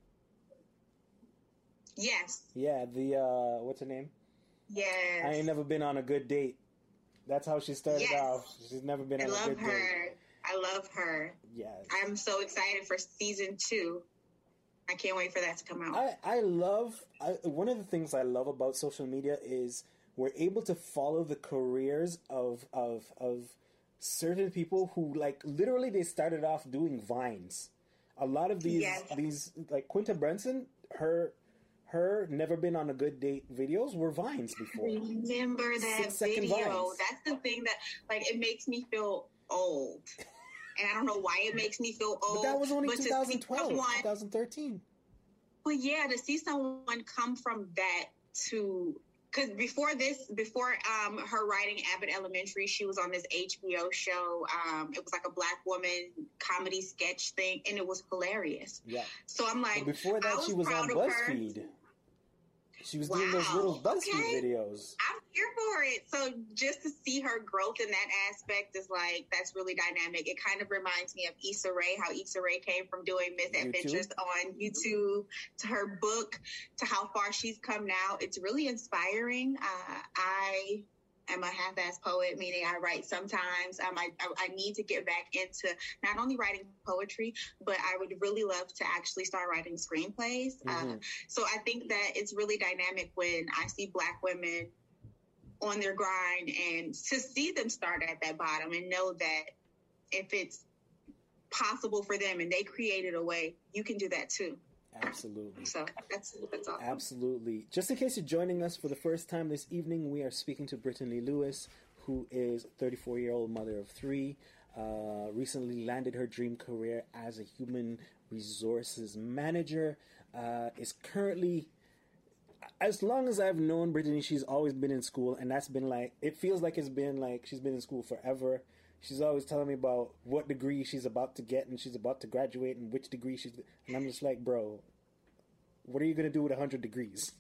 [SPEAKER 4] Yes.
[SPEAKER 2] Yeah, the uh what's her name?
[SPEAKER 4] Yes.
[SPEAKER 2] I ain't never been on a good date. That's how she started
[SPEAKER 4] Yes.
[SPEAKER 2] off. She's never been
[SPEAKER 4] I
[SPEAKER 2] on a
[SPEAKER 4] love
[SPEAKER 2] good
[SPEAKER 4] her.
[SPEAKER 2] date.
[SPEAKER 4] I love her.
[SPEAKER 2] Yes.
[SPEAKER 4] I'm so excited for season two. I can't wait for that to come out.
[SPEAKER 2] I, I love I, one of the things I love about social media is we're able to follow the careers of of of certain people who, like, literally they started off doing vines. A lot of these
[SPEAKER 4] Yes.
[SPEAKER 2] these like Quinta Brunson, her her never been on a good date videos were vines before.
[SPEAKER 4] Remember that
[SPEAKER 2] Six-second
[SPEAKER 4] video?
[SPEAKER 2] vines.
[SPEAKER 4] That's the thing that, like, it makes me feel old. And I don't know why it makes me feel old.
[SPEAKER 2] But that was only
[SPEAKER 4] but to see
[SPEAKER 2] twenty twelve,
[SPEAKER 4] someone-
[SPEAKER 2] twenty thirteen.
[SPEAKER 4] But yeah, to see someone come from that to, because before this, before um, her writing Abbott Elementary, she was on this H B O show. Um, it was like a Black woman comedy sketch thing, and it was hilarious.
[SPEAKER 2] Yeah.
[SPEAKER 4] So I'm like,
[SPEAKER 2] But before
[SPEAKER 4] I
[SPEAKER 2] that, she was on
[SPEAKER 4] proud of her.
[SPEAKER 2] BuzzFeed. She was doing those
[SPEAKER 4] Wow,
[SPEAKER 2] little BuzzFeed
[SPEAKER 4] okay.
[SPEAKER 2] videos.
[SPEAKER 4] I'm here for it. So just to see her growth in that aspect is like, that's really dynamic. It kind of reminds me of Issa Rae, how Issa Rae came from doing misadventures on YouTube to her book to how far she's come now. It's really inspiring. Uh, I am a half-ass poet, meaning I write sometimes. Um, I, I, I need to get back into not only writing poetry, but I would really love to actually start writing screenplays. Uh,
[SPEAKER 2] Mhm.
[SPEAKER 4] so I think that it's really dynamic when I see Black women on their grind, and to see them start at that bottom and know that if it's possible for them and they created a way, you can do that too.
[SPEAKER 2] Absolutely.
[SPEAKER 4] So that's that's awesome.
[SPEAKER 2] Absolutely. Just in case you're joining us for the first time this evening, we are speaking to Brittany Lewis, who is a thirty-four-year-old mother of three, uh, recently landed her dream career as a human resources manager, uh, is currently, as long as I've known Brittany, she's always been in school, and that's been like, it feels like it's been like she's been in school forever. She's always telling me about what degree she's about to get, and she's about to graduate, and which degree she's, and I'm just like, bro, what are you going to do with one hundred degrees?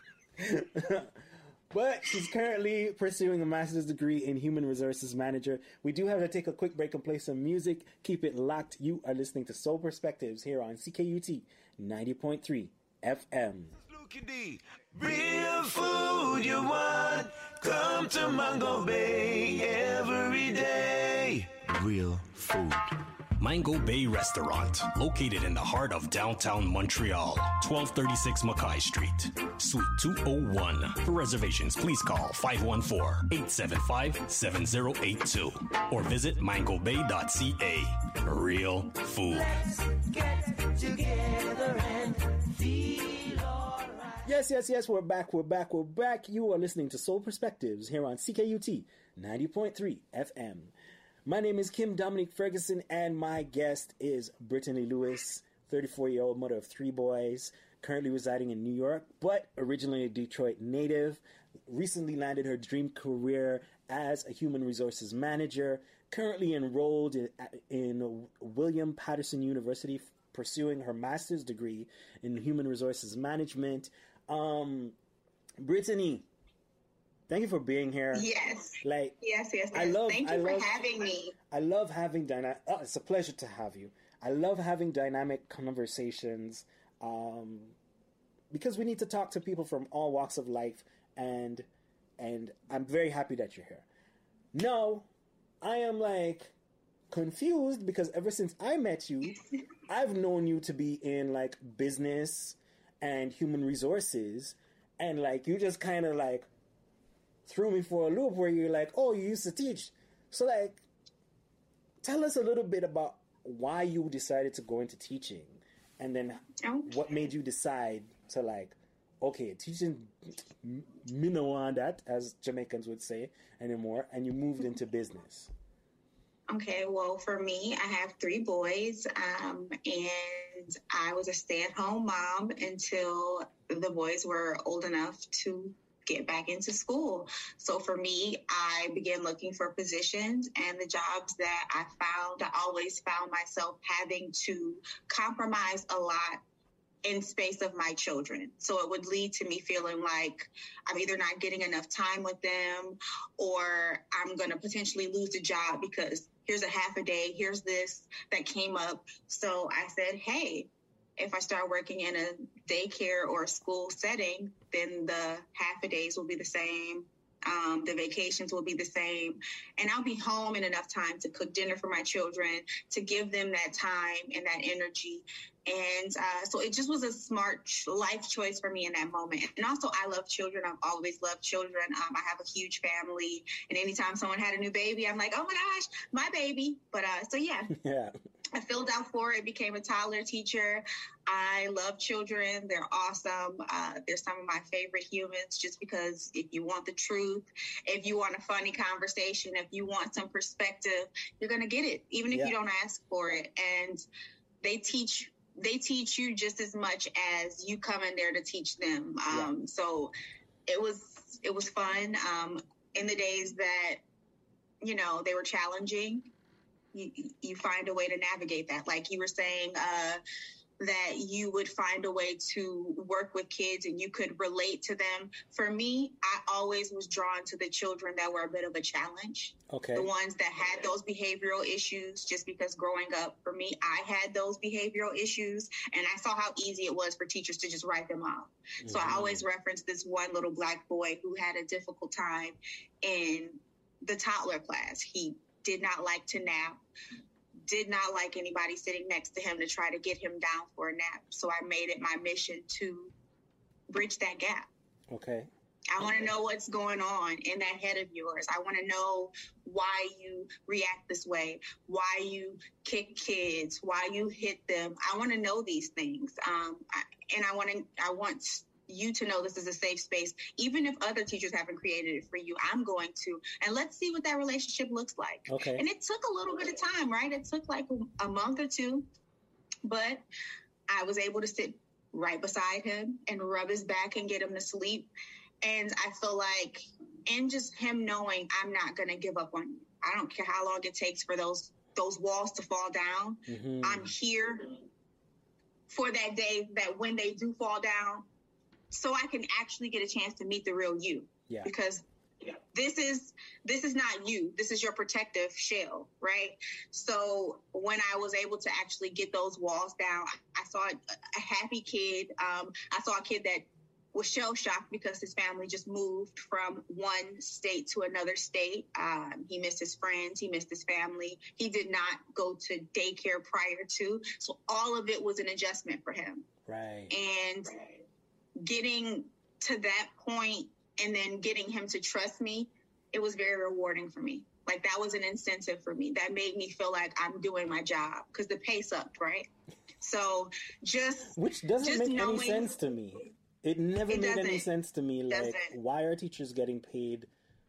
[SPEAKER 2] But she's currently pursuing a master's degree in human resources manager. We do have to take a quick break and play some music. Keep it locked. You are listening to Soul Perspectives here on C K U T ninety point three F M.
[SPEAKER 6] Real food you want, come to Mango Bay every day. Real food.
[SPEAKER 7] Mango Bay Restaurant, located in the heart of downtown Montreal, twelve thirty-six Mackay Street, Suite two oh one. For reservations, please call five one four, eight seven five, seven zero eight two or visit mango bay dot c a. Real food.
[SPEAKER 6] Get together and feel alright.
[SPEAKER 2] Yes, yes, yes, we're back, we're back, we're back. You are listening to Soul Perspectives here on C K U T ninety point three F M. My name is Kim Dominique Ferguson, and my guest is Brittany Lewis, thirty-four-year-old mother of three boys, currently residing in New York, but originally a Detroit native. Recently landed her dream career as a human resources manager, currently enrolled in, in William Patterson University, pursuing her master's degree in human resources management. Um, Brittany, thank you for being here.
[SPEAKER 4] Yes.
[SPEAKER 2] Like,
[SPEAKER 4] Yes, yes, yes.
[SPEAKER 2] I love-
[SPEAKER 4] Thank
[SPEAKER 2] I
[SPEAKER 4] you for
[SPEAKER 2] love-
[SPEAKER 4] having me.
[SPEAKER 2] I love having dynamic. Oh, it's a pleasure to have you. I love having dynamic conversations, um, because we need to talk to people from all walks of life, and and I'm very happy that you're here. No, I am like confused because ever since I met you, I've known you to be in like business and human resources, and like you just kind of like threw me for a loop where you're like, oh, you used to teach. So like, tell us a little bit about why you decided to go into teaching, and then what made you decide to like, okay, teaching, me no want that, as Jamaicans would say anymore, and you moved into business.
[SPEAKER 4] Okay, well, for me, I have three boys, um, and I was a stay-at-home mom until the boys were old enough to get back into school. So for me, I began looking for positions, and the jobs that I found, I always found myself having to compromise a lot in space of my children. So it would lead to me feeling like I'm either not getting enough time with them, or I'm going to potentially lose a job because here's a half a day, here's this that came up. So I said, hey, if I start working in a daycare or a school setting, then the half a days will be the same. Um, the vacations will be the same, and I'll be home in enough time to cook dinner for my children, to give them that time and that energy. And uh, so it just was a smart life choice for me in that moment. And also, I love children. I've always loved children. Um, I have a huge family, and anytime someone had a new baby, I'm like, oh my gosh, my baby. But uh, so yeah.
[SPEAKER 2] Yeah.
[SPEAKER 4] I filled out for it, became a toddler teacher. I love children. They're awesome. Uh, they're some of my favorite humans, just because if you want the truth, if you want a funny conversation, if you want some perspective, you're going to get it, even if
[SPEAKER 2] Yeah.
[SPEAKER 4] you don't ask for it. And they teach they teach you just as much as you come in there to teach them. Um,
[SPEAKER 2] Yeah.
[SPEAKER 4] So it was it was fun. Um, in the days that, you know, they were challenging, You, you find a way to navigate that. Like you were saying, uh, that you would find a way to work with kids and you could relate to them. For me, I always was drawn to the children that were a bit of a challenge.
[SPEAKER 2] Okay.
[SPEAKER 4] The ones that had those behavioral issues, just because growing up, for me, I had those behavioral issues, and I saw how easy it was for teachers to just write them off. Mm-hmm. So I always reference this one little Black boy who had a difficult time in the toddler class. He did not like to nap, did not like anybody sitting next to him to try to get him down for a nap. So I made it my mission to bridge that gap.
[SPEAKER 2] Okay.
[SPEAKER 4] I want to know what's going on in that head of yours. I want to know why you react this way, why you kick kids, why you hit them. I want to know these things. Um, I, and I want to, I want you to know this is a safe space. Even if other teachers haven't created it for you, I'm going to. And let's see what that relationship looks like.
[SPEAKER 2] Okay.
[SPEAKER 4] And it took a little bit of time, right? It took like a, a month or two, but I was able to sit right beside him and rub his back and get him to sleep. And I feel like in just him knowing I'm not going to give up on you. I don't care how long it takes for those those walls to fall down. Mm-hmm. I'm here for that day that when they do fall down, so I can actually get a chance to meet the real you.
[SPEAKER 2] Yeah.
[SPEAKER 4] Because this is this is not you. This is your protective shell, right? So when I was able to actually get those walls down, I saw a, a happy kid. Um, I saw a kid that was shell-shocked because his family just moved from one state to another state. Um, he missed his friends. He missed his family. He did not go to daycare prior to. So all of it was an adjustment for him.
[SPEAKER 2] Right.
[SPEAKER 4] And right. getting to that point and then getting him to trust me, it was very rewarding for me. Like, that was an incentive for me. That made me feel like I'm doing my job because the pay sucked, right? So just
[SPEAKER 2] Which doesn't
[SPEAKER 4] just
[SPEAKER 2] make
[SPEAKER 4] knowing,
[SPEAKER 2] any sense to me. It never
[SPEAKER 4] it
[SPEAKER 2] made any sense to me. Like,
[SPEAKER 4] doesn't.
[SPEAKER 2] why are teachers getting paid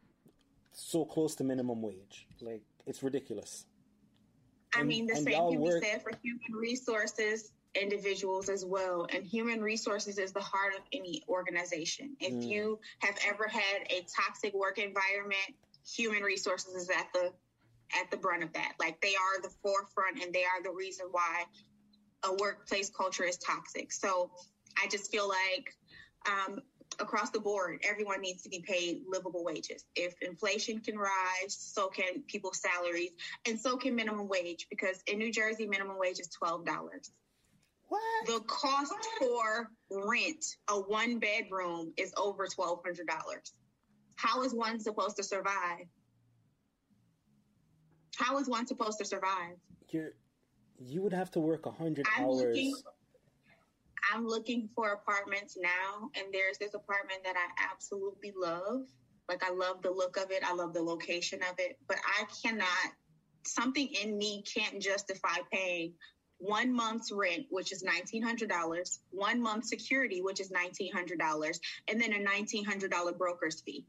[SPEAKER 2] so close to minimum wage? Like, it's ridiculous.
[SPEAKER 4] I
[SPEAKER 2] and,
[SPEAKER 4] mean, the same can work... be said for human resources individuals as well. And human resources is the heart of any organization. If mm. you have ever had a toxic work environment, human resources is at the at the brunt of that. Like, they are the forefront, and they are the reason why a workplace culture is toxic. So I just feel like um, across the board, everyone needs to be paid livable wages. If inflation can rise, so can people's salaries, and so can minimum wage, because in New Jersey, minimum wage is twelve dollars.
[SPEAKER 2] What?
[SPEAKER 4] The cost for rent, a one bedroom, is over twelve hundred dollars. How is one supposed to survive? How is one supposed to survive?
[SPEAKER 2] You're, you would have to work a hundred
[SPEAKER 4] I'm
[SPEAKER 2] hours.
[SPEAKER 4] looking, I'm looking for apartments now, and there's this apartment that I absolutely love. Like, I love the look of it. I love the location of it. But I cannot, something in me can't justify paying one month's rent, which is nineteen hundred dollars, one month's security, which is nineteen hundred dollars, and then a nineteen hundred dollars broker's fee.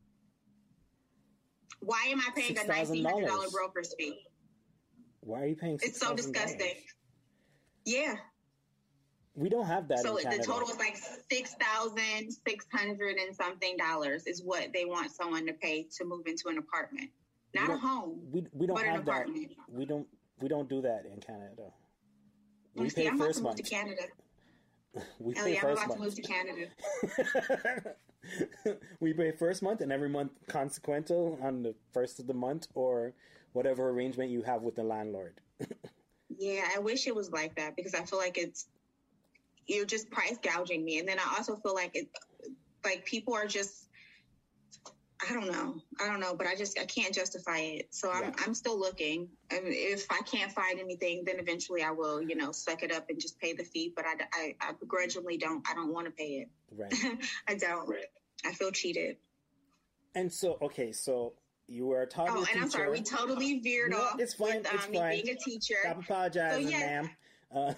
[SPEAKER 4] Why am I paying a nineteen hundred dollars broker's fee?
[SPEAKER 2] Why are you paying
[SPEAKER 4] It's so disgusting. Yeah.
[SPEAKER 2] We don't have that
[SPEAKER 4] So
[SPEAKER 2] in Canada.
[SPEAKER 4] the total is like six thousand six hundred and something dollars is what they want someone to pay to move into an apartment. Not a home.
[SPEAKER 2] We we don't
[SPEAKER 4] but
[SPEAKER 2] have
[SPEAKER 4] an
[SPEAKER 2] that.
[SPEAKER 4] apartment.
[SPEAKER 2] We don't we don't do that in Canada. We
[SPEAKER 4] See,
[SPEAKER 2] pay
[SPEAKER 4] I'm about
[SPEAKER 2] first
[SPEAKER 4] to move
[SPEAKER 2] month.
[SPEAKER 4] to Canada.
[SPEAKER 2] We
[SPEAKER 4] Oh
[SPEAKER 2] pay
[SPEAKER 4] yeah, I'm
[SPEAKER 2] first
[SPEAKER 4] about
[SPEAKER 2] month.
[SPEAKER 4] to move to Canada.
[SPEAKER 2] We pay first month, and every month consequential on the first of the month, or whatever arrangement you have with the landlord.
[SPEAKER 4] Yeah, I wish it was like that because I feel like it's you're just price gouging me, and then I also feel like it, like people are just. I don't know. I don't know, but I just I can't justify it. So I'm
[SPEAKER 2] Yeah.
[SPEAKER 4] I'm still looking. And if I can't find anything, then eventually I will, you know, suck it up and just pay the fee. But I, I, I begrudgingly don't. I don't want to pay it.
[SPEAKER 2] Right.
[SPEAKER 4] I don't. I feel cheated.
[SPEAKER 2] And so, okay, so you were a toddler
[SPEAKER 4] Oh, and
[SPEAKER 2] teacher.
[SPEAKER 4] I'm sorry, we totally veered
[SPEAKER 2] No,
[SPEAKER 4] off.
[SPEAKER 2] it's fine,
[SPEAKER 4] With,
[SPEAKER 2] it's
[SPEAKER 4] um, me
[SPEAKER 2] fine.
[SPEAKER 4] being a teacher.
[SPEAKER 2] Stop apologizing,
[SPEAKER 4] So, yes.
[SPEAKER 2] ma'am. Uh,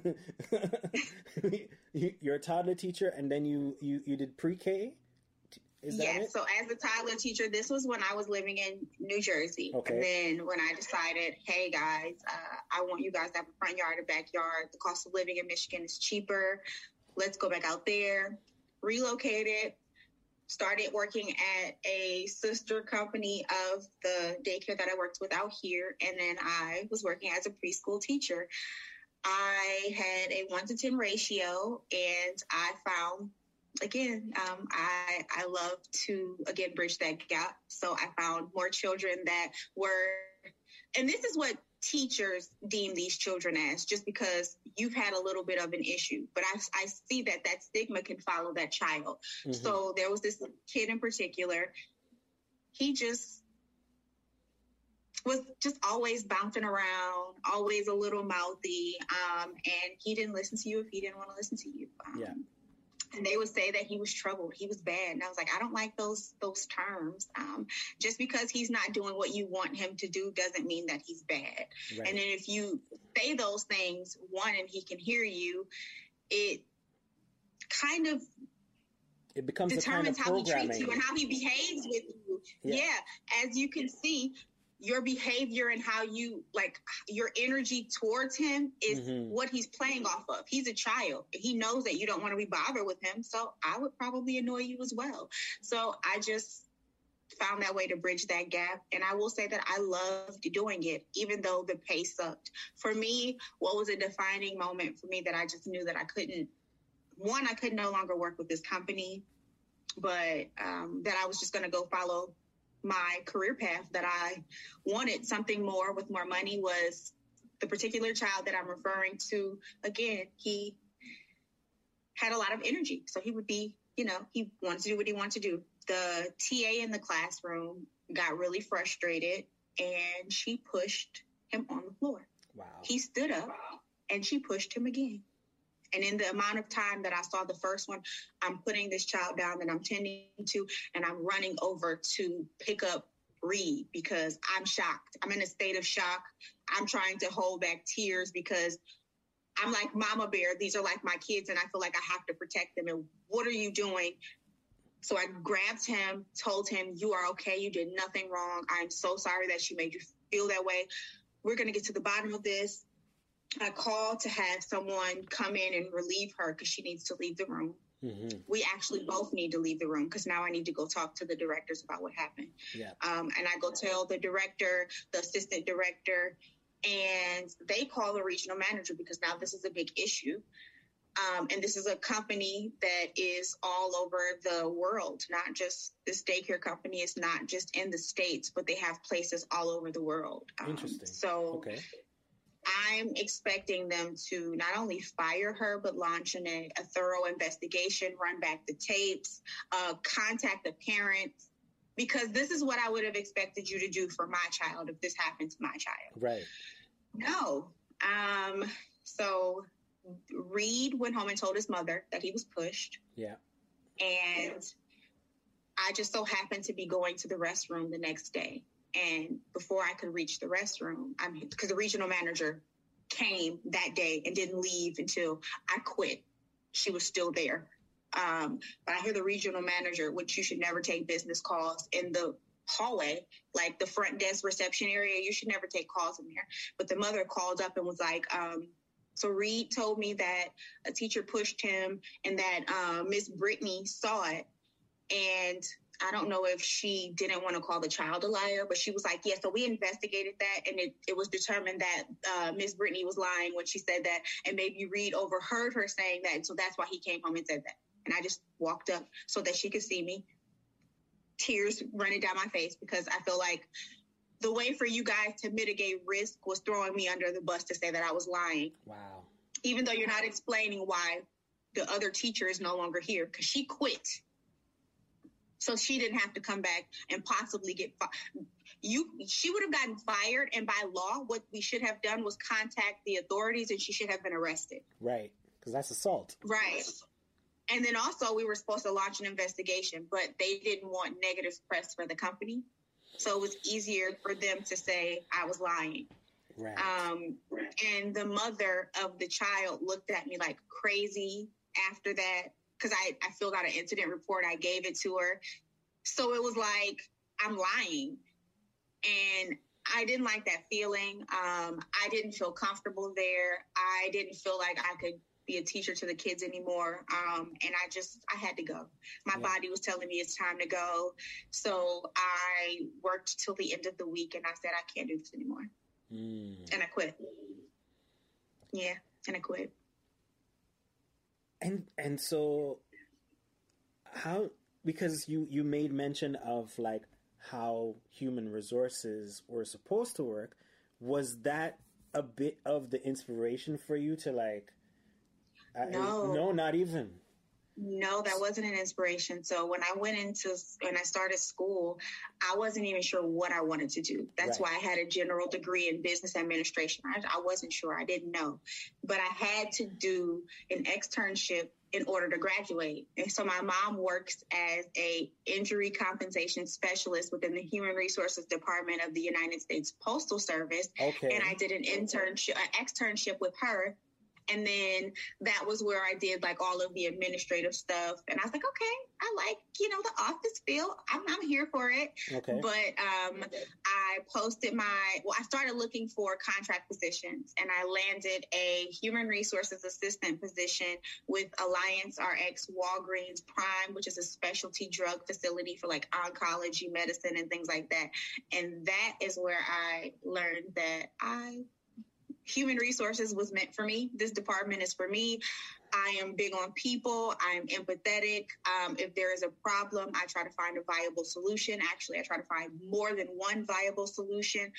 [SPEAKER 2] you- you're a toddler teacher, and then you, you, you did pre-K? Is that
[SPEAKER 4] Yes.
[SPEAKER 2] it?
[SPEAKER 4] So as a toddler teacher, this was when I was living in New Jersey.
[SPEAKER 2] Okay.
[SPEAKER 4] And then when I decided, hey guys, uh, I want you guys to have a front yard, a backyard. The cost of living in Michigan is cheaper. Let's go back out there. Relocated. Started working at a sister company of the daycare that I worked with out here. And then I was working as a preschool teacher. I had a one to ten ratio, and I found, again, um, I, I love to, again, bridge that gap. So I found more children that were, and this is what teachers deem these children as, just because you've had a little bit of an issue. But I, I see that that stigma can follow that child.
[SPEAKER 2] Mhm.
[SPEAKER 4] So there was this kid in particular. He just was just always bouncing around, always a little mouthy. Um, and he didn't listen to you if he didn't want to listen to you. Um,
[SPEAKER 2] Yeah.
[SPEAKER 4] And they would say that he was troubled, he was bad. And I was like, I don't like those those terms. Um, just because he's not doing what you want him to do doesn't mean that he's bad.
[SPEAKER 2] Right.
[SPEAKER 4] And then if you say those things, one, and he can hear you, it kind of
[SPEAKER 2] It becomes a kind of
[SPEAKER 4] determines how he
[SPEAKER 2] programming.
[SPEAKER 4] treats you and how he behaves with you.
[SPEAKER 2] Yeah.
[SPEAKER 4] Yeah. As you can see, your behavior and how you, like, your energy towards him is
[SPEAKER 2] Mhm.
[SPEAKER 4] what he's playing off of. He's a child. He knows that you don't want to be bothered with him. So I would probably annoy you as well. So I just found that way to bridge that gap. And I will say that I loved doing it, even though the pay sucked. For me, what was a defining moment for me that I just knew that I couldn't, one, I could no longer work with this company, but um, that I was just going to go follow my career path that I wanted. Something more with more money was the particular child that I'm referring to. Again, he had a lot of energy. So he would be, you know, he wanted to do what he wanted to do. The T A in the classroom got really frustrated, and she pushed him on the floor.
[SPEAKER 2] Wow.
[SPEAKER 4] He stood up, and she pushed him again. And in the amount of time that I saw the first one, I'm putting this child down that I'm tending to, and I'm running over to pick up Reed because I'm shocked. I'm in a state of shock. I'm trying to hold back tears because I'm like Mama Bear. These are like my kids, and I feel like I have to protect them. And what are you doing? So I grabbed him, told him, you are okay. You did nothing wrong. I'm so sorry that she made you feel that way. We're going to get to the bottom of this. I called to have someone come in and relieve her because she needs to leave the room.
[SPEAKER 2] Mm-hmm.
[SPEAKER 4] We actually both need to leave the room because now I need to go talk to the directors about what happened.
[SPEAKER 2] Yeah.
[SPEAKER 4] Um, and I go tell the director, the assistant director, and they call the regional manager because now this is a big issue. Um, and this is a company that is all over the world, not just this daycare company is not just in the States, but they have places all over the world. Um,
[SPEAKER 2] Interesting.
[SPEAKER 4] So
[SPEAKER 2] Okay.
[SPEAKER 4] I'm expecting them to not only fire her, but launch an, a, a thorough investigation, run back the tapes, uh, contact the parents, because this is what I would have expected you to do for my child if this happened to my child.
[SPEAKER 2] Right.
[SPEAKER 4] No. Um, so Reed went home and told his mother that he was pushed.
[SPEAKER 2] Yeah.
[SPEAKER 4] And I just so happened to be going to the restroom the next day. And before I could reach the restroom, I mean, because the regional manager came that day and didn't leave until I quit. She was still there. Um, but I hear the regional manager, which you should never take business calls in the hallway, like the front desk reception area. You should never take calls in there. But the mother called up and was like, um, so Reed told me that a teacher pushed him and that uh, Miss Brittany saw it. And I don't know if she didn't want to call the child a liar, but she was like, yeah, so we investigated that. And it, it was determined that uh, Miss Brittany was lying when she said that. And maybe Reed overheard her saying that. And so that's why he came home and said that. And I just walked up so that she could see me, tears running down my face, because I feel like the way for you guys to mitigate risk was throwing me under the bus to say that I was lying.
[SPEAKER 2] Wow. Even
[SPEAKER 4] though you're not explaining why the other teacher is no longer here, because she quit. So she didn't have to come back and possibly get fired. You, she would have gotten fired. And by law, what we should have done was contact the authorities and she should have been arrested.
[SPEAKER 2] Right. Because that's assault.
[SPEAKER 4] Right. And then also we were supposed to launch an investigation, but they didn't want negative press for the company. So it was easier for them to say I was lying.
[SPEAKER 2] Right.
[SPEAKER 4] Um, and the mother of the child looked at me like crazy after that, because I, I filled out an incident report. I gave it to her. So it was like, I'm lying. And I didn't like that feeling. Um, I didn't feel comfortable there. I didn't feel like I could be a teacher to the kids anymore. Um, and I just, I had to go. My yeah. body was telling me it's time to go. So I worked till the end of the week and I said, I can't do this anymore. Mm. And I quit. Yeah. And I quit.
[SPEAKER 2] And, and so how, because you, you made mention of like how human resources were supposed to work. Was that a bit of the inspiration for you to like,
[SPEAKER 4] No,
[SPEAKER 2] I, no, not even.
[SPEAKER 4] No, that wasn't an inspiration. So when I went into, when I started school, I wasn't even sure what I wanted to do. That's right. why I had a general degree in business administration. I, I wasn't sure. I didn't know. But I had to do an externship in order to graduate. And so my mom works as a injury compensation specialist within the Human Resources Department of the United States Postal Service.
[SPEAKER 2] Okay.
[SPEAKER 4] And I did an internship, an externship with her. And then that was where I did like all of the administrative stuff. And I was like, okay, I like, you know, the office feel. I'm, I'm here for it.
[SPEAKER 2] Okay.
[SPEAKER 4] But um, I posted my, well, I started looking for contract positions and I landed a human resources assistant position with Alliance R X Walgreens Prime, which is a specialty drug facility for like oncology medicine and things like that. And that is where I learned that I Human resources was meant for me. This department is for me. I am big on people. I am empathetic. Um, if there is a problem, I try to find a viable solution. Actually, I try to find more than one viable solution.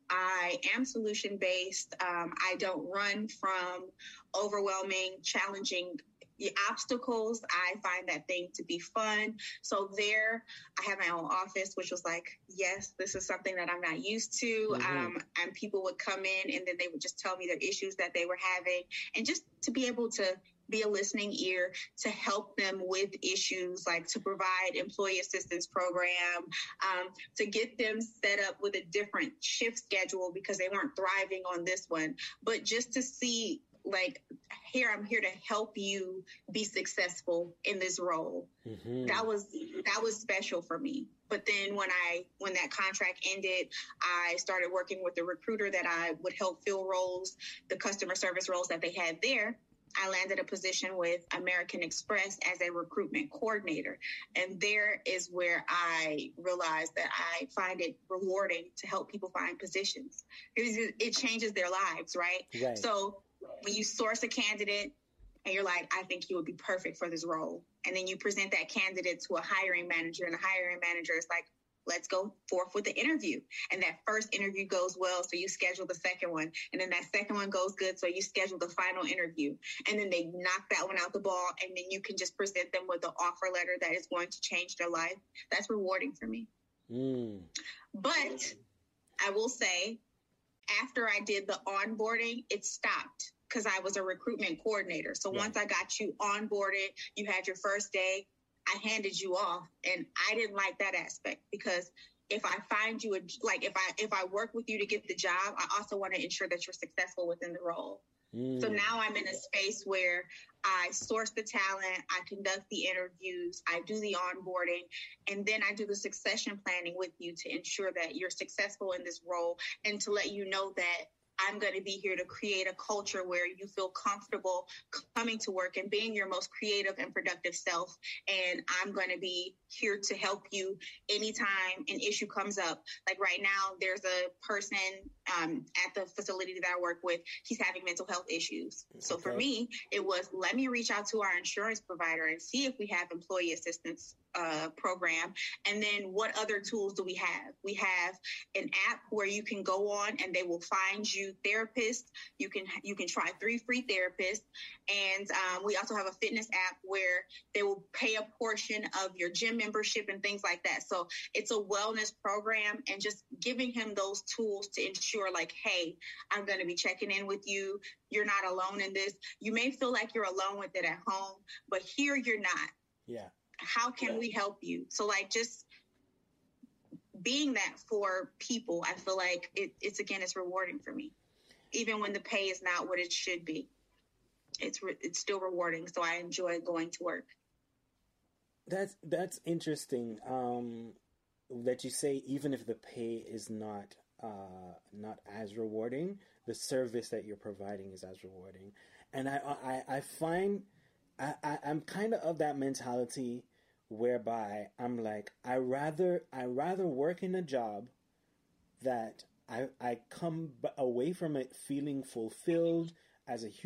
[SPEAKER 4] I am solution-based. Um, I don't run from overwhelming, challenging obstacles. I find that thing to be fun. So there, I have my own office, which was like, yes, this is something that I'm not used to. Mm-hmm. Um, and people would come in and then they would just tell me the issues that they were having. And just to be able to be a listening ear to help them with issues, like to provide employee assistance program, um, to get them set up with a different shift schedule because they weren't thriving on this one. But just to see, like, here, I'm here to help you be successful in this role. Mm-hmm. That was, that was special for me. But then when I, when that contract ended, I started working with the recruiter that I would help fill roles, the customer service roles that they had there. I landed a position with American Express as a recruitment coordinator. And there is where I realized that I find it rewarding to help people find positions. It, it changes their lives, right?
[SPEAKER 2] Right.
[SPEAKER 4] So when you source a candidate and you're like, I think you would be perfect for this role. And then you present that candidate to a hiring manager and the hiring manager is like, let's go forth with the interview. And that first interview goes well, so you schedule the second one. And then that second one goes good, so you schedule the final interview. And then they knock that one out the ball, and then you can just present them with an offer letter that is going to change their life. That's rewarding for me.
[SPEAKER 2] Mm.
[SPEAKER 4] But I will say, after I did the onboarding, it stopped because I was a recruitment coordinator. So
[SPEAKER 2] Yeah.
[SPEAKER 4] once I got you onboarded, you had your first day, I handed you off, and I didn't like that aspect because if I find you a, like if I if I work with you to get the job, I also want to ensure that you're successful within the role.
[SPEAKER 2] Mm.
[SPEAKER 4] So now I'm in a space where I source the talent, I conduct the interviews, I do the onboarding, and then I do the succession planning with you to ensure that you're successful in this role and to let you know that I'm going to be here to create a culture where you feel comfortable coming to work and being your most creative and productive self. And I'm going to be here to help you anytime an issue comes up. Like right now, there's a person um, at the facility that I work with. He's having mental health issues. So for
[SPEAKER 2] Okay.
[SPEAKER 4] me, it was let me reach out to our insurance provider and see if we have employee assistance uh, program. And then what other tools do we have? We have an app where you can go on and they will find you therapists. You can you can try three free therapists. And um, we also have a fitness app where they will pay a portion of your gym membership and things like that. So it's a wellness program, and just giving him those tools to ensure like, hey, I'm going to be checking in with you. You're not alone in this. You may feel like you're alone with it at home, but here you're not.
[SPEAKER 2] Yeah.
[SPEAKER 4] How can we help you? So like just being that for people, I feel like it, it's, again, it's rewarding for me. Even when the pay is not what it should be, it's re- it's still rewarding. So I enjoy going to work.
[SPEAKER 2] That's that's interesting. Um, that you say even if the pay is not uh, not as rewarding, the service that you're providing is as rewarding. And I I, I find I, I I'm kind of of that mentality whereby I'm like I rather I rather work in a job that I I come b- away from it feeling fulfilled as a human.